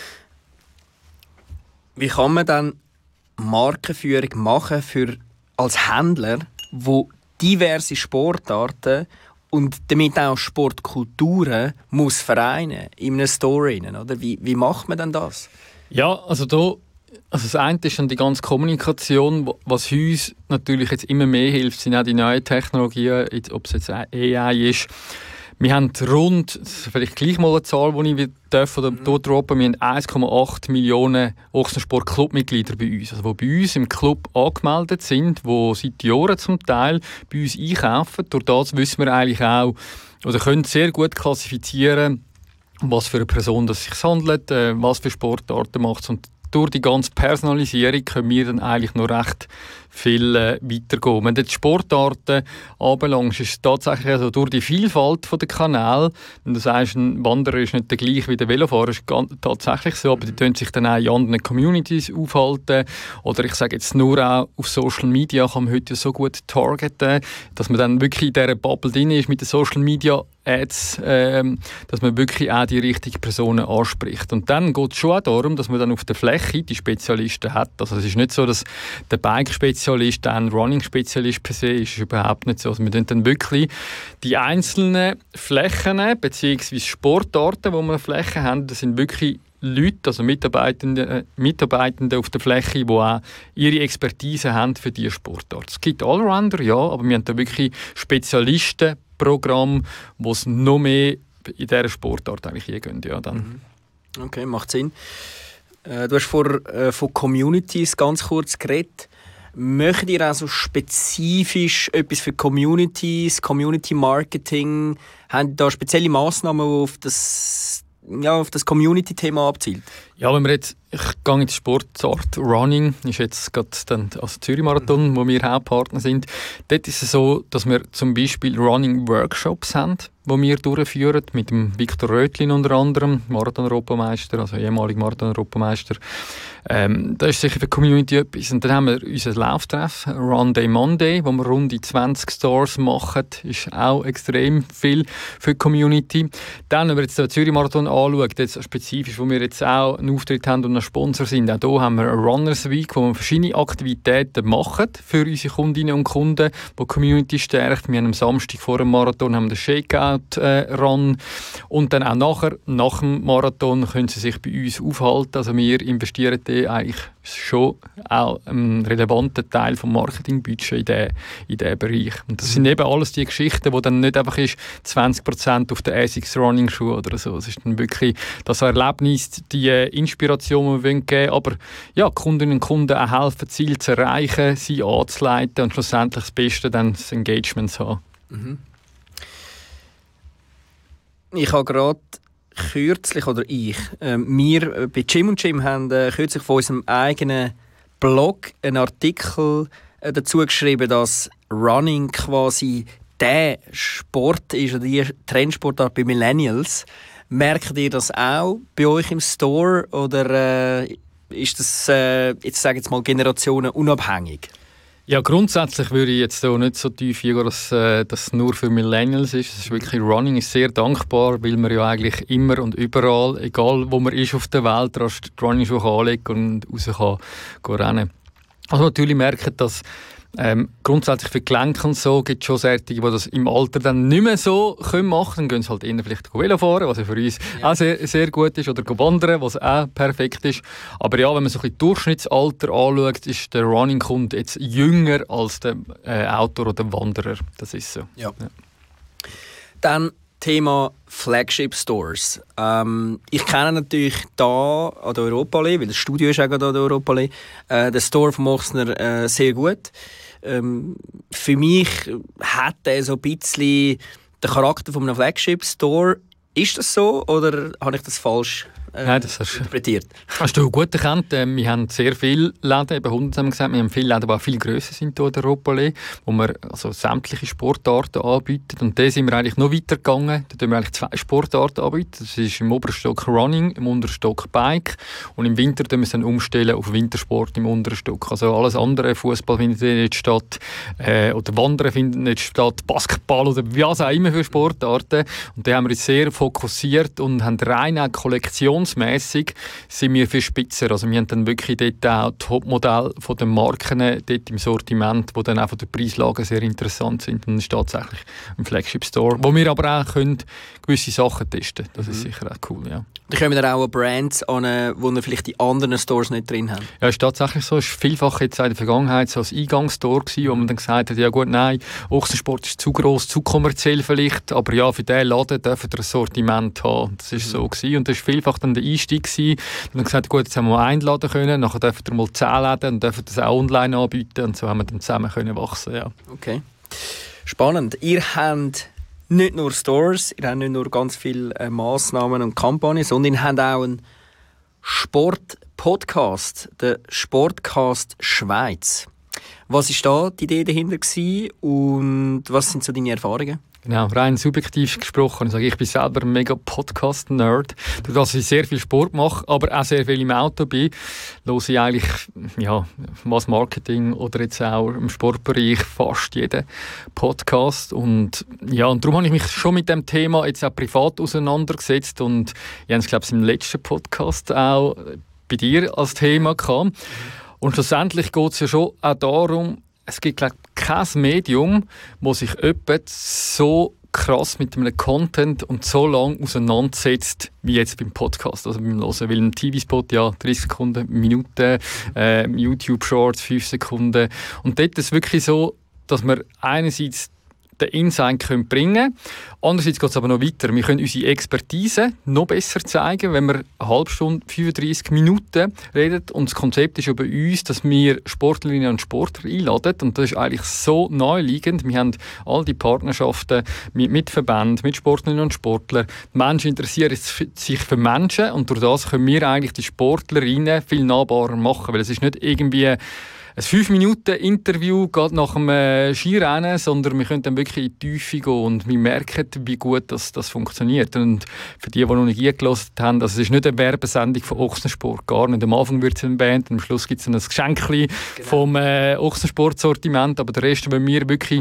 Wie kann man dann Markenführung machen als Händler, wo diverse Sportarten und damit auch Sportkulturen muss vereinen in einem Store rein, oder? Wie macht man denn das? Ja, also das eine ist dann die ganze Kommunikation, was uns natürlich jetzt immer mehr hilft, sind auch die neuen Technologien, ob es jetzt AI ist. Wir haben vielleicht gleich mal eine Zahl, die ich darf oder dort droppen, wir haben 1,8 Millionen Ochsensport-Clubmitglieder bei uns, also die bei uns im Club angemeldet sind, die seit Jahren zum Teil bei uns einkaufen. Durch das wissen wir eigentlich auch, oder können sehr gut klassifizieren, was für eine Person es sich handelt, was für Sportarten macht es. Und durch die ganze Personalisierung können wir dann eigentlich noch recht viel weitergehen. Wenn du die Sportarten anbelangst, ist es tatsächlich also durch die Vielfalt der Kanäle, wenn du sagst, ein Wanderer ist nicht der gleiche wie der Velofahrer, ist tatsächlich so, aber die können sich dann auch in anderen Communities aufhalten. Oder ich sage jetzt nur auch auf Social Media kann man heute so gut targeten, dass man dann wirklich in dieser Bubble drin ist mit den Social Media Ads, dass man wirklich auch die richtigen Personen anspricht. Und dann geht es schon auch darum, dass man dann auf der Fläche die Spezialisten hat. Also es ist nicht so, dass der Bike-Spezialist ein Running-Spezialist per se ist. Das ist überhaupt nicht so. Also wir tun dann wirklich die einzelnen Flächen bzw. Sportarten, wo wir Flächen haben, das sind wirklich Leute, also Mitarbeitende auf der Fläche, die auch ihre Expertise haben für diese Sportart. Es gibt Allrounder, ja, aber wir haben da wirklich Spezialistenprogramme, wo es noch mehr in dieser Sportart eigentlich hingehen. Ja, dann. Okay, macht Sinn. Du hast von Communities ganz kurz geredet. Möchtet ihr also spezifisch etwas für Communities, Community Marketing? Habt ihr da spezielle Massnahmen, die auf das Community-Thema abzielt? Ja, wenn wir jetzt, ich gehe in die Sportart Running, ist jetzt gerade dann also Zürich-Marathon, wo wir Hauptpartner sind. Dort ist es so, dass wir zum Beispiel Running-Workshops haben, die wir durchführen, mit dem Viktor Röthlin unter anderem, Marathon-Europameister, also ehemaliger Marathon-Europameister. Das ist sicher für die Community etwas. Und dann haben wir unser Lauftreff, Run Day Monday, wo wir rund 20 Stores machen. Ist auch extrem viel für die Community. Dann, wenn wir jetzt den Zürich-Marathon anschauen, jetzt spezifisch, wo wir jetzt auch einen Auftritt haben und ein Sponsor sind, auch hier haben wir eine Runners Week, wo wir verschiedene Aktivitäten machen für unsere Kundinnen und Kunden, die die Community stärkt. Wir haben am Samstag vor dem Marathon haben wir den Shakeout-Run und dann auch nach dem Marathon können sie sich bei uns aufhalten. Also wir investieren eigentlich schon auch einen relevanten Teil vom Marketingbudget in diesen Bereich. Und das sind eben alles die Geschichten, wo dann nicht einfach ist 20% auf der ASICS Running Schuhe oder so. Es ist dann wirklich das Erlebnis, die Inspiration, die wir geben wollen. Aber ja, Kundinnen und Kunden auch helfen, Ziele zu erreichen, sie anzuleiten und schlussendlich das Beste dann das Engagement zu haben. Mhm. Ich habe gerade kürzlich, wir bei Jim & Jim haben kürzlich von unserem eigenen Blog einen Artikel dazu geschrieben, dass Running quasi der Sport ist oder die Trendsportart bei Millennials. Merkt ihr das auch bei euch im Store oder ist das jetzt sage ich jetzt mal generationenunabhängig? Ja, grundsätzlich würde ich jetzt so nicht so tief eingehen, dass das nur für Millennials ist. Es ist wirklich, Running ist sehr dankbar, weil man ja eigentlich immer und überall, egal wo man ist auf der Welt, die Running-Schuhe anlegen und raus kann rennen. Also natürlich merken, dass Grundsätzlich für Gelenke und so gibt es schon solche, die das im Alter dann nicht mehr so machen können. Dann gehen sie halt eher vielleicht Velo fahren, was ja für uns auch sehr, sehr gut ist, oder wandern, was auch perfekt ist. Aber ja, wenn man so ein bisschen Durchschnittsalter anschaut, ist der Running-Kunde jetzt jünger als der Autor oder Wanderer. Das ist so. Ja. Dann Thema Flagship Stores. Ich kenne natürlich da an der Europaallee, weil das Studio ist auch gerade an der Europaallee, den Store von Ochsner sehr gut. Für mich hat er so ein bisschen den Charakter von einem Flagship Store. Ist das so oder habe ich das falsch Nein, das interpretiert? Hast du gut erkannt. Wir haben sehr viele Läden, eben 100 haben wir gesagt, wir haben viele Läden, die auch viel grösser sind hier in der Europaallee, wo wir also sämtliche Sportarten anbieten. Und da sind wir eigentlich noch weiter gegangen. Da tun wir eigentlich 2 Sportarten anbieten. Das ist im oberen Stock Running, im unteren Stock Bike. Und im Winter tun wir es dann umstellen auf Wintersport im unteren Stock. Also alles andere, Fußball findet nicht statt, oder Wandern findet nicht statt, Basketball oder wie auch immer für Sportarten. Und da haben wir uns sehr fokussiert und haben rein auch kollektionsmässig sind wir viel spitzer. Also wir haben dann wirklich dort auch Topmodelle von den Marken dort im Sortiment, die dann auch von der Preislage sehr interessant sind. Und das ist tatsächlich ein Flagship Store, wo wir aber auch können gewisse Sachen testen können. Das ist sicher auch cool, ja. Da kommen dann auch Brands an, die vielleicht die anderen Stores nicht drin haben. Ja, ist tatsächlich so. Es war vielfach jetzt in der Vergangenheit so ein Eingangsstore gewesen, wo man dann gesagt hat, ja gut, nein, Ochsensport ist zu gross, zu kommerziell vielleicht, aber ja, für diesen Laden dürfen wir ein Sortiment haben. Das war so gewesen. Und das war vielfach dann der Einstieg gewesen. Und dann gesagt, gut, jetzt haben wir mal einladen können, nachher dürfen wir mal 10 Läden und dürfen das auch online anbieten und so haben wir dann zusammen können wachsen. Ja. Okay. Spannend. Ihr habt nicht nur Stores, ihr habt nicht nur ganz viele Massnahmen und Kampagnen, sondern ihr habt auch einen Sport-Podcast, den Sportcast Schweiz. Was war da die Idee dahinter gewesen und was sind so deine Erfahrungen? Genau, rein subjektiv gesprochen. Ich bin selber ein mega Podcast-Nerd. Dadurch, dass ich sehr viel Sport mache, aber auch sehr viel im Auto bin, höre ich eigentlich was Marketing oder jetzt auch im Sportbereich fast jeden Podcast. Und darum habe ich mich schon mit dem Thema jetzt auch privat auseinandergesetzt. Und ich habe es, glaube ich, im letzten Podcast auch bei dir als Thema gehabt. Und schlussendlich geht es ja schon auch darum, es gibt, glaube ich, kein Medium, das sich so krass mit einem Content und so lange auseinandersetzt, wie jetzt beim Podcast, also beim Hören. Weil ein TV-Spot, 30 Sekunden, Minuten, YouTube-Shorts, 5 Sekunden. Und dort ist es wirklich so, dass wir einerseits den Insight bringen können. Andererseits geht es aber noch weiter. Wir können unsere Expertise noch besser zeigen, wenn wir eine halbe Stunde, 35 Minuten reden. Und das Konzept ist ja bei uns, dass wir Sportlerinnen und Sportler einladen. Und das ist eigentlich so naheliegend. Wir haben all die Partnerschaften mit Verbänden, mit Sportlerinnen und Sportlern. Die Menschen interessieren sich für Menschen und durch das können wir eigentlich die Sportlerinnen viel nahbarer machen. Weil es ist nicht irgendwie ein 5-Minuten-Interview geht nach dem Skirennen, sondern wir können dann wirklich in die Tiefe gehen und wir merken, wie gut das funktioniert. Und für die noch nicht eingelassen haben, also es ist nicht eine Werbesendung von Ochsensport, gar nicht. Am Anfang wird es eine Band, am Schluss gibt es ein Geschenkchen vom Ochsensport-Sortiment, aber der Rest, wenn wir wirklich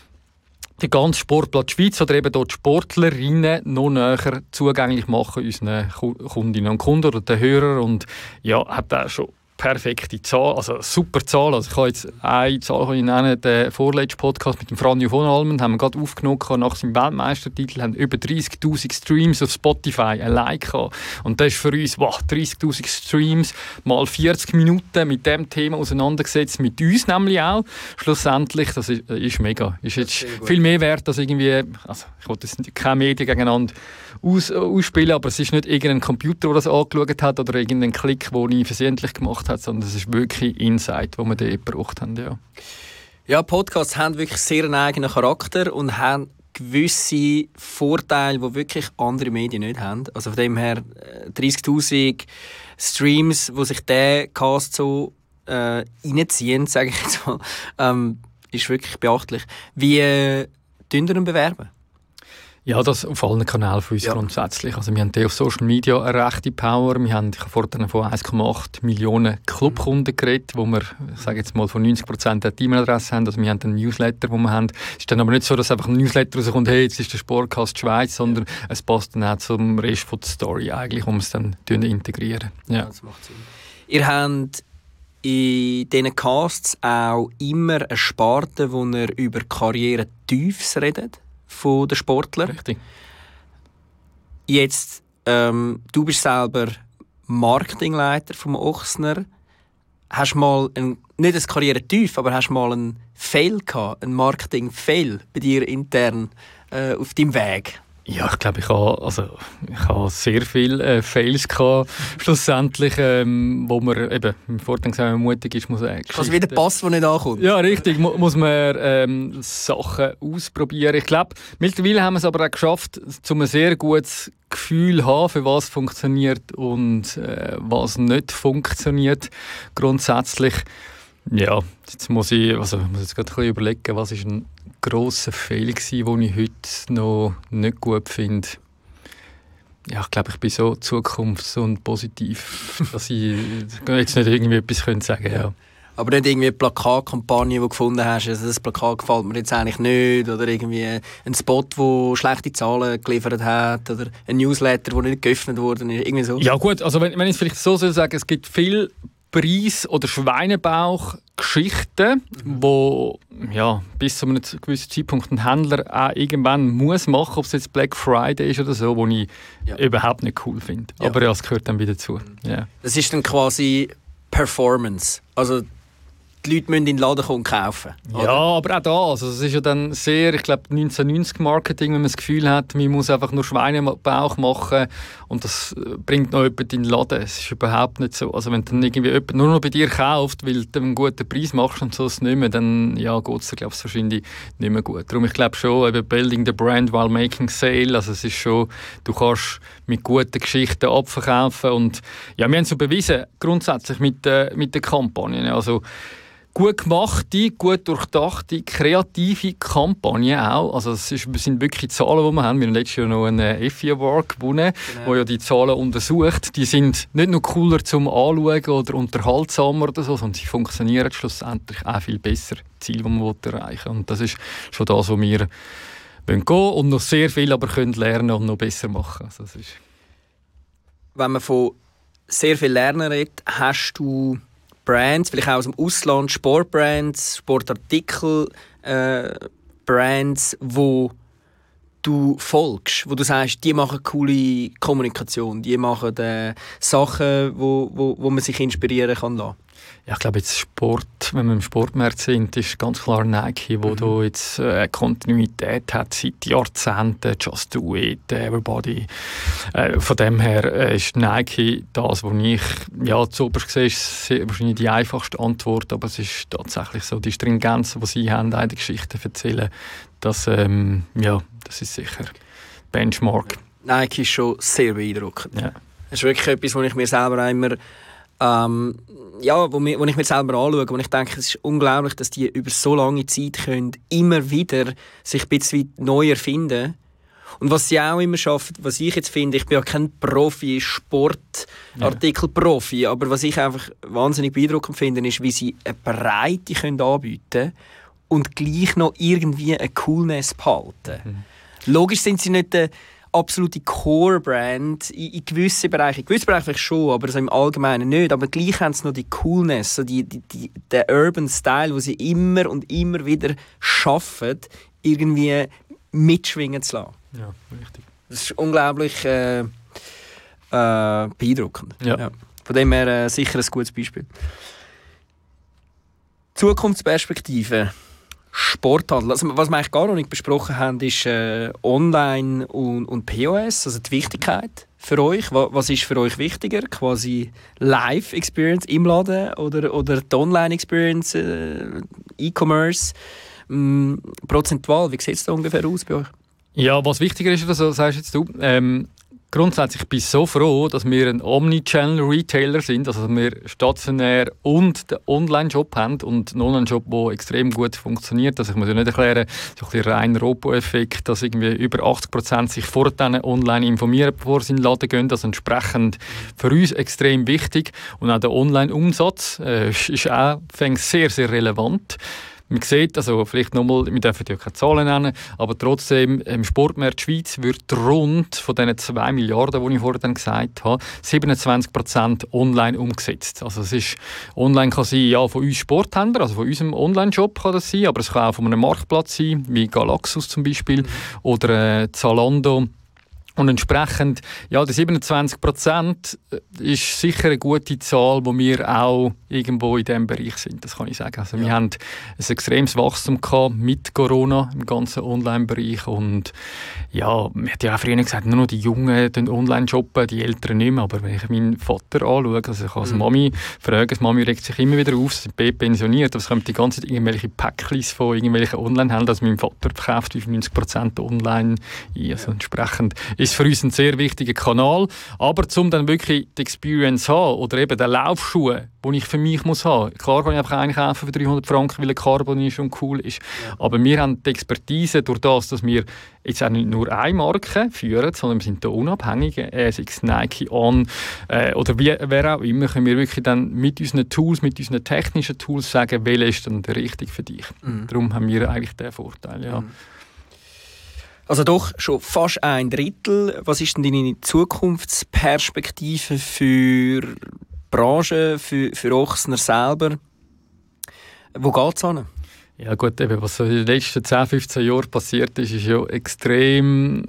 den ganzen Sportplatz Schweiz oder eben dort Sportlerinnen noch näher zugänglich machen, unseren Kundinnen und Kunden oder den Hörern. Und ja, hat auch schon perfekte Zahl, also super Zahl. Also ich kann jetzt eine Zahl nennen, den vorletzten Podcast mit dem Franjo von Almen haben wir gerade aufgenommen nach seinem Weltmeistertitel, haben über 30'000 Streams auf Spotify allein gehabt. Und das ist für uns, 30'000 Streams mal 40 Minuten mit dem Thema auseinandergesetzt, mit uns nämlich auch. Schlussendlich, das ist mega. Ist jetzt viel mehr wert als irgendwie, also ich wollte jetzt keine Medien gegeneinander ausspielen, aber es ist nicht irgendein Computer, der das angeschaut hat oder irgendein Klick, den ich versehentlich gemacht habe, sondern es ist wirklich Insight, den wir dort gebraucht haben. Ja, Podcasts haben wirklich sehr einen eigenen Charakter und haben gewisse Vorteile, die wirklich andere Medien nicht haben. Also von dem her 30'000 Streams, die sich der Cast so reinziehen, sage ich jetzt mal, ist wirklich beachtlich. Wie tun wir ihn bewerben? Ja, das auf allen Kanälen von uns grundsätzlich. Also wir haben auf Social Media eine rechte Power. Ich habe vorhin von 1,8 Millionen Clubkunden geredet, wo wir, ich sage jetzt mal, von 90% eine E-Mail-Adresse haben. Also wir haben einen Newsletter, den wir haben. Es ist dann aber nicht so, dass einfach ein Newsletter rauskommt, hey, jetzt ist der Sportcast Schweiz, sondern es passt dann auch zum Rest von der Story eigentlich, um es dann integrieren. Ja. Das macht Sinn. Ihr habt in diesen Casts auch immer eine Sparte, wo ihr über Karrieretiefs redet von den Sportlern. Richtig. Jetzt, du bist selber Marketingleiter vom Ochsner. Hast mal nicht ein Karrieretief, aber hast mal einen Fail gehabt, einen Marketing-Fail bei dir intern auf deinem Weg? Ja, ich glaube, ich habe sehr viele Fails gehabt, schlussendlich, wo man eben im Vorteil gesagt, wenn man mutig ist, muss man Also wie der Pass, der nicht ankommt. Ja, richtig, muss man Sachen ausprobieren. Ich glaube, mittlerweile haben wir es aber auch geschafft, um ein sehr gutes Gefühl zu haben, für was funktioniert und was nicht funktioniert. Grundsätzlich, ja, jetzt muss ich jetzt gerade ein bisschen überlegen, was ist ein grosser Fehler war, den ich heute noch nicht gut finde. Ja, ich glaube, ich bin so zukunfts- und positiv, dass ich jetzt nicht irgendwie etwas sagen könnte. Ja. Aber nicht irgendwie eine Plakatkampagne, die du gefunden hast, also das Plakat gefällt mir jetzt eigentlich nicht, oder irgendwie ein Spot, der schlechte Zahlen geliefert hat, oder ein Newsletter, der nicht geöffnet wurde, irgendwie so. Ja gut, also wenn ich es vielleicht so sagen, es gibt viel Preis- oder Schweinebauch-Geschichten, wo ja, bis zu einem gewissen Zeitpunkt ein Händler auch irgendwann muss machen, ob es jetzt Black Friday ist oder so, wo ich überhaupt nicht cool finde. Ja. Aber ja, es gehört dann wieder dazu. Ja. Das ist dann quasi Performance. Also die Leute müssen in den Laden kommen und kaufen. Oder? Ja, aber auch da, also es ist ja dann sehr, ich glaube 1990-Marketing, wenn man das Gefühl hat, man muss einfach nur Schweinebauch machen und das bringt noch jemand in den Laden. Es ist überhaupt nicht so. Also wenn dann irgendwie jemand nur noch bei dir kauft, weil du einen guten Preis machst und so es nicht mehr, dann ja, geht es glaube ich wahrscheinlich nicht mehr gut. Darum, ich glaube schon, eben building the brand while making sale, also es ist schon, du kannst mit guten Geschichten abverkaufen und ja, wir haben so bewiesen, grundsätzlich mit den Kampagnen, also gut gemachte, gut durchdachte, kreative Kampagnen auch. Also das sind wirklich Zahlen, die wir haben. Wir haben letztes Jahr noch einen Effie Award gewonnen, der ja die Zahlen untersucht. Die sind nicht nur cooler zum Anschauen oder unterhaltsamer oder so, sondern sie funktionieren schlussendlich auch viel besser, Ziel, die man erreichen will. Und das ist schon das, was wir gehen wollen und noch sehr viel aber können lernen und noch besser machen. Also das ist wenn man von sehr viel Lernen redet, hast du Brands, vielleicht auch aus dem Ausland, Sportbrands, Sportartikel, Brands, wo du folgst, wo du sagst, die machen coole Kommunikation, die machen Sachen, wo man sich inspirieren kann lassen. Ja, ich glaube, jetzt Sport, wenn wir im Sportmarkt sind, ist ganz klar Nike, wo da jetzt Kontinuität hat seit Jahrzehnten. Just do it, everybody. Von dem her ist Nike das, was ich zuoberst sehe, ist wahrscheinlich die einfachste Antwort, aber es ist tatsächlich so, die Stringenz, die sie haben, eine Geschichte erzählen, das ist sicher Benchmark. Nike ist schon sehr beeindruckend. Ja. Das ist wirklich etwas, wo ich mir selber auch immer wo ich mir selber anschaue, wo ich denke, es ist unglaublich, dass die über so lange Zeit können immer wieder sich ein bisschen neu erfinden. Und was sie auch immer schaffen, was ich jetzt finde, ich bin ja kein Profi, Sportartikel-Profi, aber was ich einfach wahnsinnig beeindruckend finde, ist, wie sie eine Breite können anbieten und gleich noch irgendwie eine Coolness behalten. Logisch sind sie nicht absolute Core-Brand in gewissen Bereichen. In gewissen Bereichen vielleicht schon, aber so im Allgemeinen nicht. Aber gleich haben sie noch die Coolness, so den Urban Style, den sie immer und immer wieder schaffen, irgendwie mitschwingen zu lassen. Ja, richtig. Das ist unglaublich beeindruckend. Ja. Von dem her sicher ein gutes Beispiel. Zukunftsperspektive. Sporthandel. Also, was wir eigentlich gar noch nicht besprochen haben, ist Online und POS, also die Wichtigkeit für euch. Was ist für euch wichtiger? Quasi Live-Experience im Laden oder die Online-Experience, E-Commerce? Prozentual, wie sieht es da ungefähr aus bei euch? Ja, was wichtiger ist, das sagst jetzt du, grundsätzlich bin ich so froh, dass wir ein Omnichannel-Retailer sind, also dass wir stationär und den Online-Shop haben und einen Online-Shop, der extrem gut funktioniert. Also ich muss ja nicht erklären, so ein bisschen rein Robo-Effekt, dass irgendwie über 80% sich vor dann online informieren, bevor sie in den Laden gehen. Also entsprechend für uns extrem wichtig. Und auch der Online-Umsatz ist auch sehr, sehr relevant. Man sieht, also vielleicht nochmal, wir dürfen ja keine Zahlen nennen, aber trotzdem, im Sportmarkt Schweiz wird rund von diesen 2 Milliarden, die ich vorher dann gesagt habe, 27% online umgesetzt. Also es ist, online kann sein, ja, von uns Sporthändlern, also von unserem Online-Shop kann das sein, aber es kann auch von einem Marktplatz sein, wie Galaxus zum Beispiel, oder Zalando. Und entsprechend, ja, die 27% ist sicher eine gute Zahl, wo wir auch irgendwo in diesem Bereich sind, das kann ich sagen. Also wir haben ein extremes Wachstum gehabt mit Corona im ganzen Online-Bereich und ja, man hat ja auch früher gesagt, nur noch die Jungen online shoppen, die Älteren nicht mehr, aber wenn ich meinen Vater anschaue, also ich als Mami frage, die Mami regt sich immer wieder auf, sie sind pensioniert, aber es kommt die ganze Zeit irgendwelche Päckchen von irgendwelchen Online-Händlern, also mein Vater verkauft 95% online ein, also entsprechend ist für uns ein sehr wichtiger Kanal. Aber um dann wirklich die Experience zu haben oder eben den Laufschuhe, den ich für mich muss haben. Klar kann ich einfach einen kaufen für 300 Franken, weil er Carbon ist und cool ist. Ja. Aber wir haben die Expertise durch das, dass wir jetzt auch nicht nur eine Marke führen, sondern wir sind da unabhängig. Sei es Nike, On oder wer auch immer, können wir wirklich dann mit unseren Tools, mit unseren technischen Tools sagen, welcher ist dann der richtige für dich. Darum haben wir eigentlich den Vorteil, ja. Also doch schon fast 1/3. Was ist denn deine Zukunftsperspektive für die Branche, für Ochsner selber? Wo geht es hin? Ja gut, eben, was in den letzten 10, 15 Jahren passiert ist, ist ja extrem,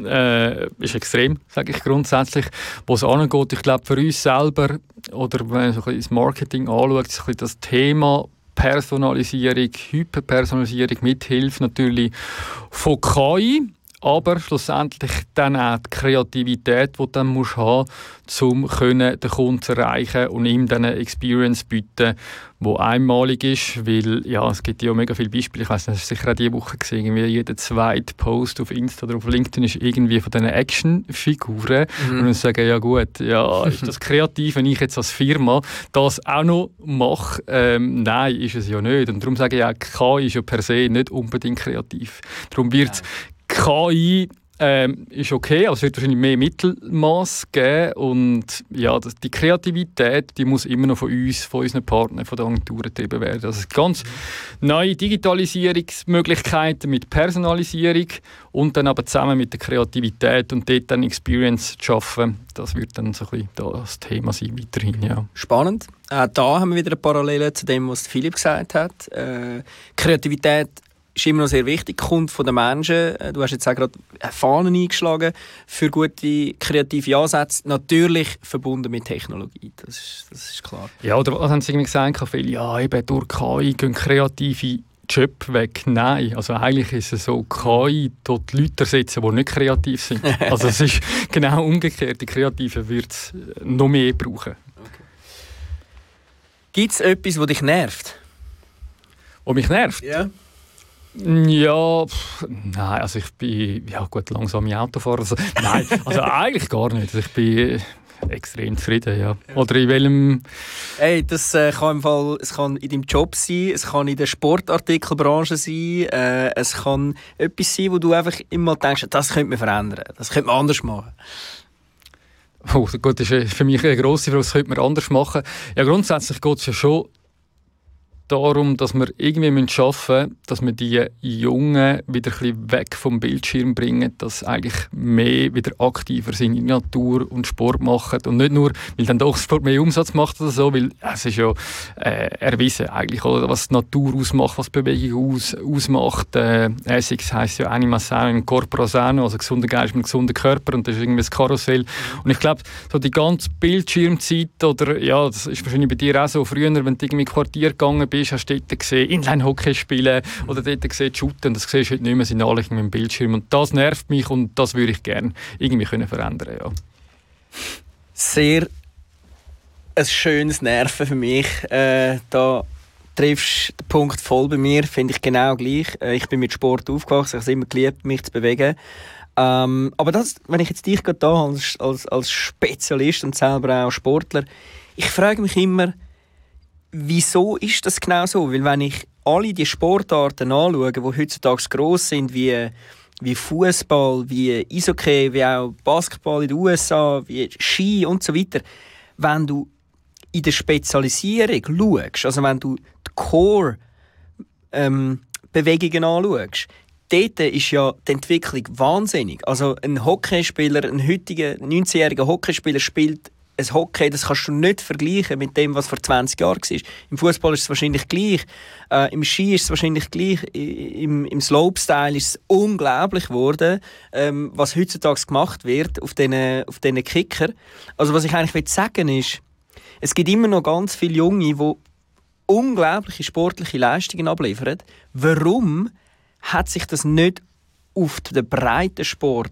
sage ich grundsätzlich. Wo es angeht, ich glaube für uns selber, oder wenn man so ein bisschen das Marketing anschaut, ist ein bisschen das Thema Personalisierung, Hyperpersonalisierung mit Hilfe natürlich von KI. Aber schlussendlich dann auch die Kreativität, die du dann haben musst, um den Kunden zu erreichen und ihm dann eine Experience zu bieten, die einmalig ist. Weil ja, es gibt ja mega viele Beispiele. Ich weiss nicht, das hast du sicher auch diese Woche gesehen. Irgendwie jeder zweite Post auf Insta oder auf LinkedIn ist irgendwie von diesen Actionfiguren. Und dann sagen, ja gut, ja, ist das kreativ, wenn ich jetzt als Firma das auch noch mache? Nein, ist es ja nicht. Und darum sage ich auch, KI ist ja per se nicht unbedingt kreativ. Darum wird KI ist okay, aber es wird wahrscheinlich mehr Mittelmaß geben und ja, die Kreativität, die muss immer noch von uns, von unseren Partnern, von den Agenturen getrieben werden. Also ganz neue Digitalisierungsmöglichkeiten mit Personalisierung und dann aber zusammen mit der Kreativität und dort dann Experience zu schaffen, das wird dann so ein bisschen das Thema sein weiterhin. Ja. Spannend. Auch da haben wir wieder eine Parallele zu dem, was Philipp gesagt hat. Kreativität ist immer noch sehr wichtig, kommt von den Menschen. Du hast jetzt auch gerade Fahnen eingeschlagen für gute kreative Ansätze, natürlich verbunden mit Technologie, das ist klar. Ja, oder was haben Sie gesagt? Viele, ja, eben durch KI gehen kreative Jobs weg. Nein, also eigentlich ist es so, KI dort Leute ersetzen, die nicht kreativ sind. Also es ist genau umgekehrt, die Kreativen wird es noch mehr brauchen. Okay. Gibt es etwas, das dich nervt? Was mich nervt? Ja. Ja, nein, also ich bin gut langsame Autofahrer. Also, nein, also eigentlich gar nicht. Also ich bin extrem zufrieden, ja. Oder in welchem... Hey, das kann im Fall, es kann in deinem Job sein, es kann in der Sportartikelbranche sein, es kann etwas sein, wo du einfach immer denkst, das könnte man verändern, das könnte man anders machen. Oh, gut, das ist für mich eine grosse Frage, das könnte man anders machen. Ja, grundsätzlich geht es ja schon darum, dass wir irgendwie schaffen müssen, dass wir die Jungen wieder ein bisschen weg vom Bildschirm bringen, dass eigentlich mehr wieder aktiver sind in der Natur und Sport machen. Und nicht nur, weil dann doch Sport mehr Umsatz macht oder so, weil es ist ja erwiesen eigentlich, oder, was die Natur ausmacht, was Bewegung ausmacht. Essex heisst ja Anima Sano in Corpora Sano, also gesunder Geist mit gesundem Körper, und das ist irgendwie das Karussell. Und ich glaube, so die ganze Bildschirmzeit, oder ja, das ist wahrscheinlich bei dir auch so, früher, wenn du irgendwie im Quartier gegangen bist, hast du dort gesehen, Inline-Hockey spielen oder dort gesehen, shooten. Das siehst du heute nicht mehr, sind alle mit dem Bildschirm. Und das nervt mich und das würde ich gerne irgendwie verändern. Ja. Sehr ein schönes Nerven für mich. Da triffst du den Punkt voll bei mir, finde ich genau gleich. Ich bin mit Sport aufgewachsen, ich habe es immer geliebt, mich zu bewegen. Aber das, wenn ich jetzt dich gerade da als Spezialist und selber auch Sportler, ich frage mich immer, wieso ist das genau so? Weil wenn ich alle die Sportarten anschaue, die heutzutage gross sind, wie Fußball, wie Eishockey, wie auch Basketball in den USA, wie Ski und so weiter, wenn du in der Spezialisierung schaust, also wenn du die Core Bewegungen anschaust, dort ist ja die Entwicklung wahnsinnig. Also ein Hockeyspieler, ein heutiger 19-jähriger Hockeyspieler spielt ein Hockey, das kannst du nicht vergleichen mit dem, was vor 20 Jahren war. Im Fußball ist es wahrscheinlich gleich, im Ski ist es wahrscheinlich gleich, im Slopestyle ist es unglaublich geworden, was heutzutage gemacht wird auf diesen Kicker. Also was ich eigentlich sagen will, ist, es gibt immer noch ganz viele Junge, die unglaubliche sportliche Leistungen abliefern. Warum hat sich das nicht auf den Breitensport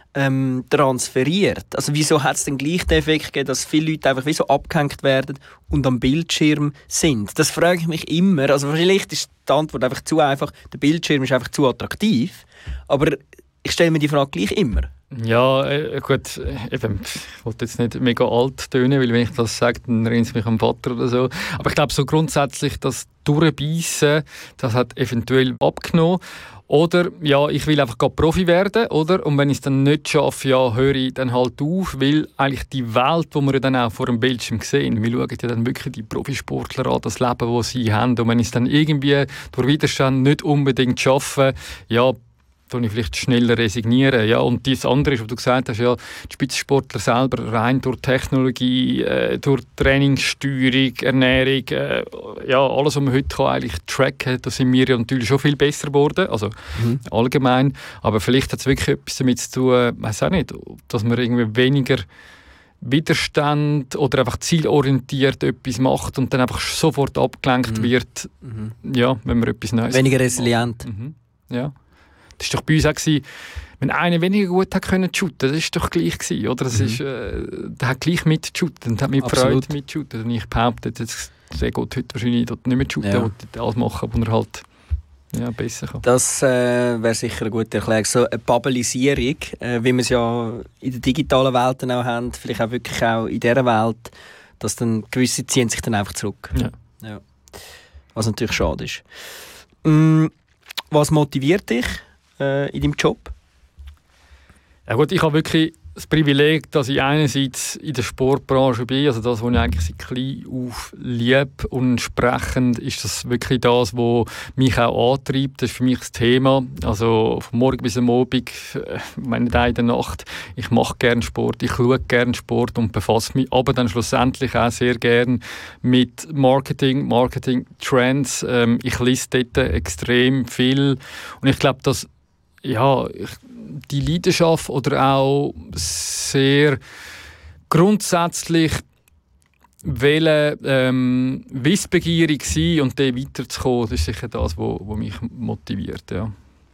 transferiert? Also wieso hat es den gleichen Effekt gegeben, dass viele Leute einfach wie so abgehängt werden und am Bildschirm sind? Das frage ich mich immer. Also vielleicht ist die Antwort einfach zu einfach, der Bildschirm ist einfach zu attraktiv, aber ich stelle mir die Frage gleich immer. Ja, gut, eben, ich wollte jetzt nicht mega alt tönen, weil wenn ich das sage, dann erinnert es mich an den Vater oder so. Aber ich glaube so grundsätzlich, das Durchbeissen, das hat eventuell abgenommen. Oder, ja, ich will einfach Profi werden, oder? Und wenn ich es dann nicht schaffe, ja, höre ich dann halt auf, weil eigentlich die Welt, die wir dann auch vor dem Bildschirm sehen, wir schauen ja dann wirklich die Profisportler an, das Leben, das sie haben. Und wenn ich es dann irgendwie durch Widerstand nicht unbedingt schaffe, ja, dann ich vielleicht schneller resignieren. Ja, und das andere ist, was du gesagt hast, ja, die Spitzensportler selber rein durch Technologie, durch Trainingssteuerung, Ernährung, ja, alles, was man heute kann, eigentlich tracken, da sind wir ja natürlich schon viel besser geworden, also allgemein. Aber vielleicht hat es wirklich etwas damit zu tun, ich weiß auch nicht, dass man irgendwie weniger Widerstand oder einfach zielorientiert etwas macht und dann einfach sofort abgelenkt wird, ja, wenn man etwas Neues weniger resilient. Ja. Das war doch bei uns auch, wenn einer weniger gut hat können shooten, das war doch gleich gewesen, oder? Das ist, der hat gleich mitshooten und hat mit Freude mitshooten. Und ich behaupte, jetzt sehr gut heute wahrscheinlich dort nicht mehr shooten, ja. Alles machen, wo er halt besser kann. Das wäre sicher eine gute Erklärung. So eine Bubbelisierung, wie wir es ja in der digitalen Welt auch haben, vielleicht auch wirklich auch in dieser Welt, dass dann gewisse ziehen sich dann einfach zurück. Ja. Was natürlich schade ist. Was motiviert dich in deinem Job? Ja gut, ich habe wirklich das Privileg, dass ich einerseits in der Sportbranche bin, also das, was ich eigentlich seit klein auf liebe, und entsprechend ist das wirklich das, was mich auch antreibt. Das ist für mich das Thema. Also vom Morgen bis am Abend, wenn nicht in der Nacht. Ich mache gerne Sport, ich schaue gerne Sport und befasse mich aber dann schlussendlich auch sehr gerne mit Marketing-Trends. Ich lese dort extrem viel und ich glaube, dass die Leidenschaft oder auch sehr grundsätzlich wissbegierig sein und dann weiterzukommen, das ist sicher das, was mich motiviert. Ja.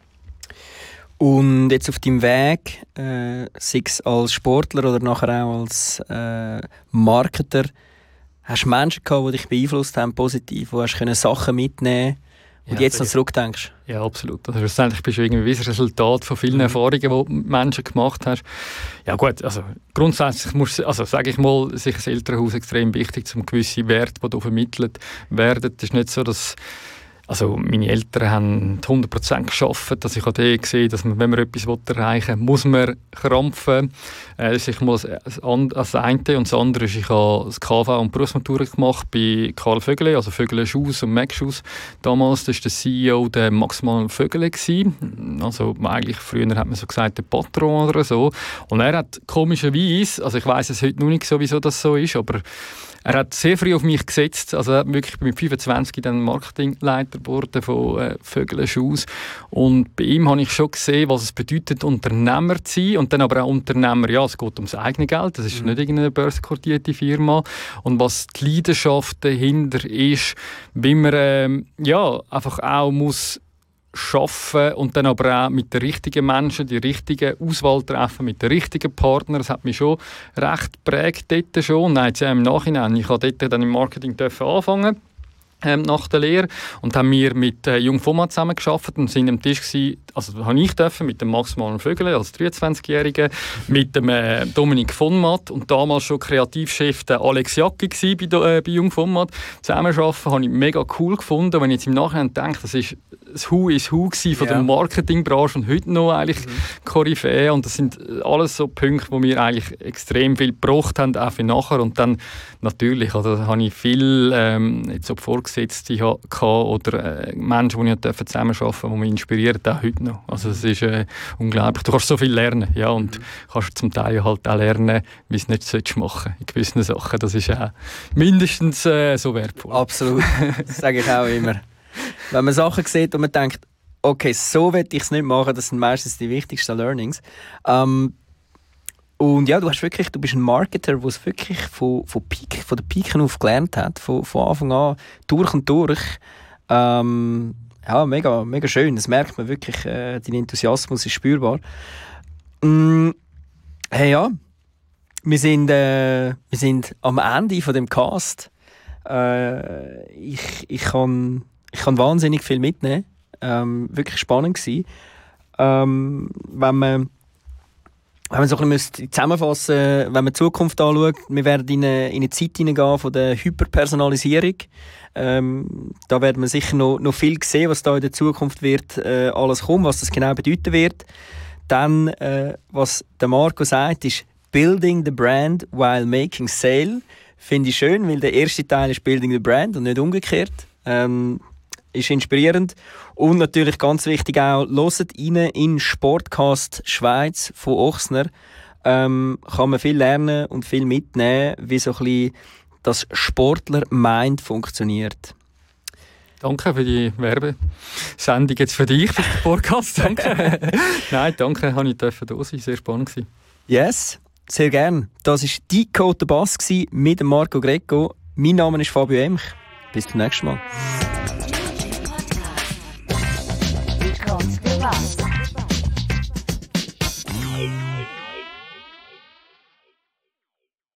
Und jetzt auf deinem Weg, sei es als Sportler oder nachher auch als Marketer, hast du Menschen gehabt, die dich beeinflusst haben, positiv, wo hast du Sachen mitnehmen können, und jetzt noch zurückdenkst? Ja, absolut. Also schlussendlich bist du irgendwie ein Resultat von vielen Erfahrungen, die Menschen gemacht hast. Ja gut, also grundsätzlich sage ich mal, sich das Elternhaus extrem wichtig, um gewisse Werte, die da vermittelt werden. Es ist nicht so, dass meine Eltern haben 100% gearbeitet, dass ich auch gesehen, dass man, wenn man etwas erreichen will, muss man krampfen. Das ist mal das eine. Und das andere ist, ich habe das KV und Berufsmatura gemacht bei Karl Vögele, also Vögele Schuss und Mac Schuss. Damals war der CEO der Maximal Vögele. Also eigentlich früher hat man so gesagt, der Patron oder so. Und er hat komischerweise, also ich weiss es heute noch nicht so, wieso das so ist, aber er hat sehr früh auf mich gesetzt. Also er hat wirklich mit 25 dann Marketingleiter geworden von Vögele Schuss. Und bei ihm habe ich schon gesehen, was es bedeutet, Unternehmer zu sein. Und dann aber auch Unternehmer, ja, es geht ums eigene Geld. Das ist nicht irgendeine börsenkotierte Firma. Und was die Leidenschaft dahinter ist, wie man einfach auch muss schaffen und dann aber auch mit den richtigen Menschen die richtige Auswahl treffen, mit den richtigen Partnern. Das hat mich schon recht geprägt dort schon. Nein, jetzt im Nachhinein. Ich durfte dort dann im Marketing anfangen. Nach der Lehre und haben wir mit Jung Format zusammen gearbeitet und sind am Tisch gewesen, also habe ich dürfen mit dem Maximal Vögele als 23-Jährigen, mit dem Dominik von Matt und damals schon Kreativchef der Alex Jacki bei Jung Format zusammenarbeiten, habe ich mega cool gefunden. Wenn ich jetzt im Nachhinein denke, das ist das Who is Who von der Marketingbranche und heute noch eigentlich Koryphäe. Und das sind alles so Punkte, wo wir eigentlich extrem viel gebraucht haben, auch für nachher. Und dann natürlich, also habe ich viel jetzt ob Vorgesetzte gehabt oder Menschen, die ich zusammenarbeiten durfte, die mich inspirieren, auch heute noch. Also es ist unglaublich. Du kannst so viel lernen, ja, und kannst zum Teil halt auch lernen, wie es nicht machen in gewissen Sachen. Das ist auch mindestens so wertvoll. Absolut, das sage ich auch immer. Wenn man Sachen sieht und man denkt, okay, so will ich es nicht machen, das sind meistens die wichtigsten Learnings. Und ja, du bist ein Marketer, der es wirklich von der Pike auf gelernt hat, von Anfang an, durch und durch. Ja, mega, mega schön, das merkt man wirklich, dein Enthusiasmus ist spürbar. Hey, ja, wir sind am Ende von dem Cast. Ich kann wahnsinnig viel mitnehmen. Wirklich spannend gewesen. Wenn man so ein bisschen zusammenfassen müsste, wenn man die Zukunft anschaut, wir werden in eine Zeit hineingehen von der Hyperpersonalisierung. Da werden wir sicher noch viel sehen, was da in der Zukunft wird alles kommen, was das genau bedeuten wird. Dann, was der Marco sagt, ist «Building the brand while making sale». Finde ich schön, weil der erste Teil ist «Building the brand» und nicht umgekehrt. Ist inspirierend. Und natürlich ganz wichtig auch, hört rein in Sportcast Schweiz von Ochsner. Kann man viel lernen und viel mitnehmen, wie so ein bisschen das Sportler-Mind funktioniert. Danke für die Werbesendung jetzt für dich, für den Podcast. Danke. Nein, danke, dass ich da sein. Sehr spannend gewesen. Yes, sehr gerne. Das war Decode the Bass mit Marco Greco. Mein Name ist Fabio Emch. Bis zum nächsten Mal. Decode the Bass.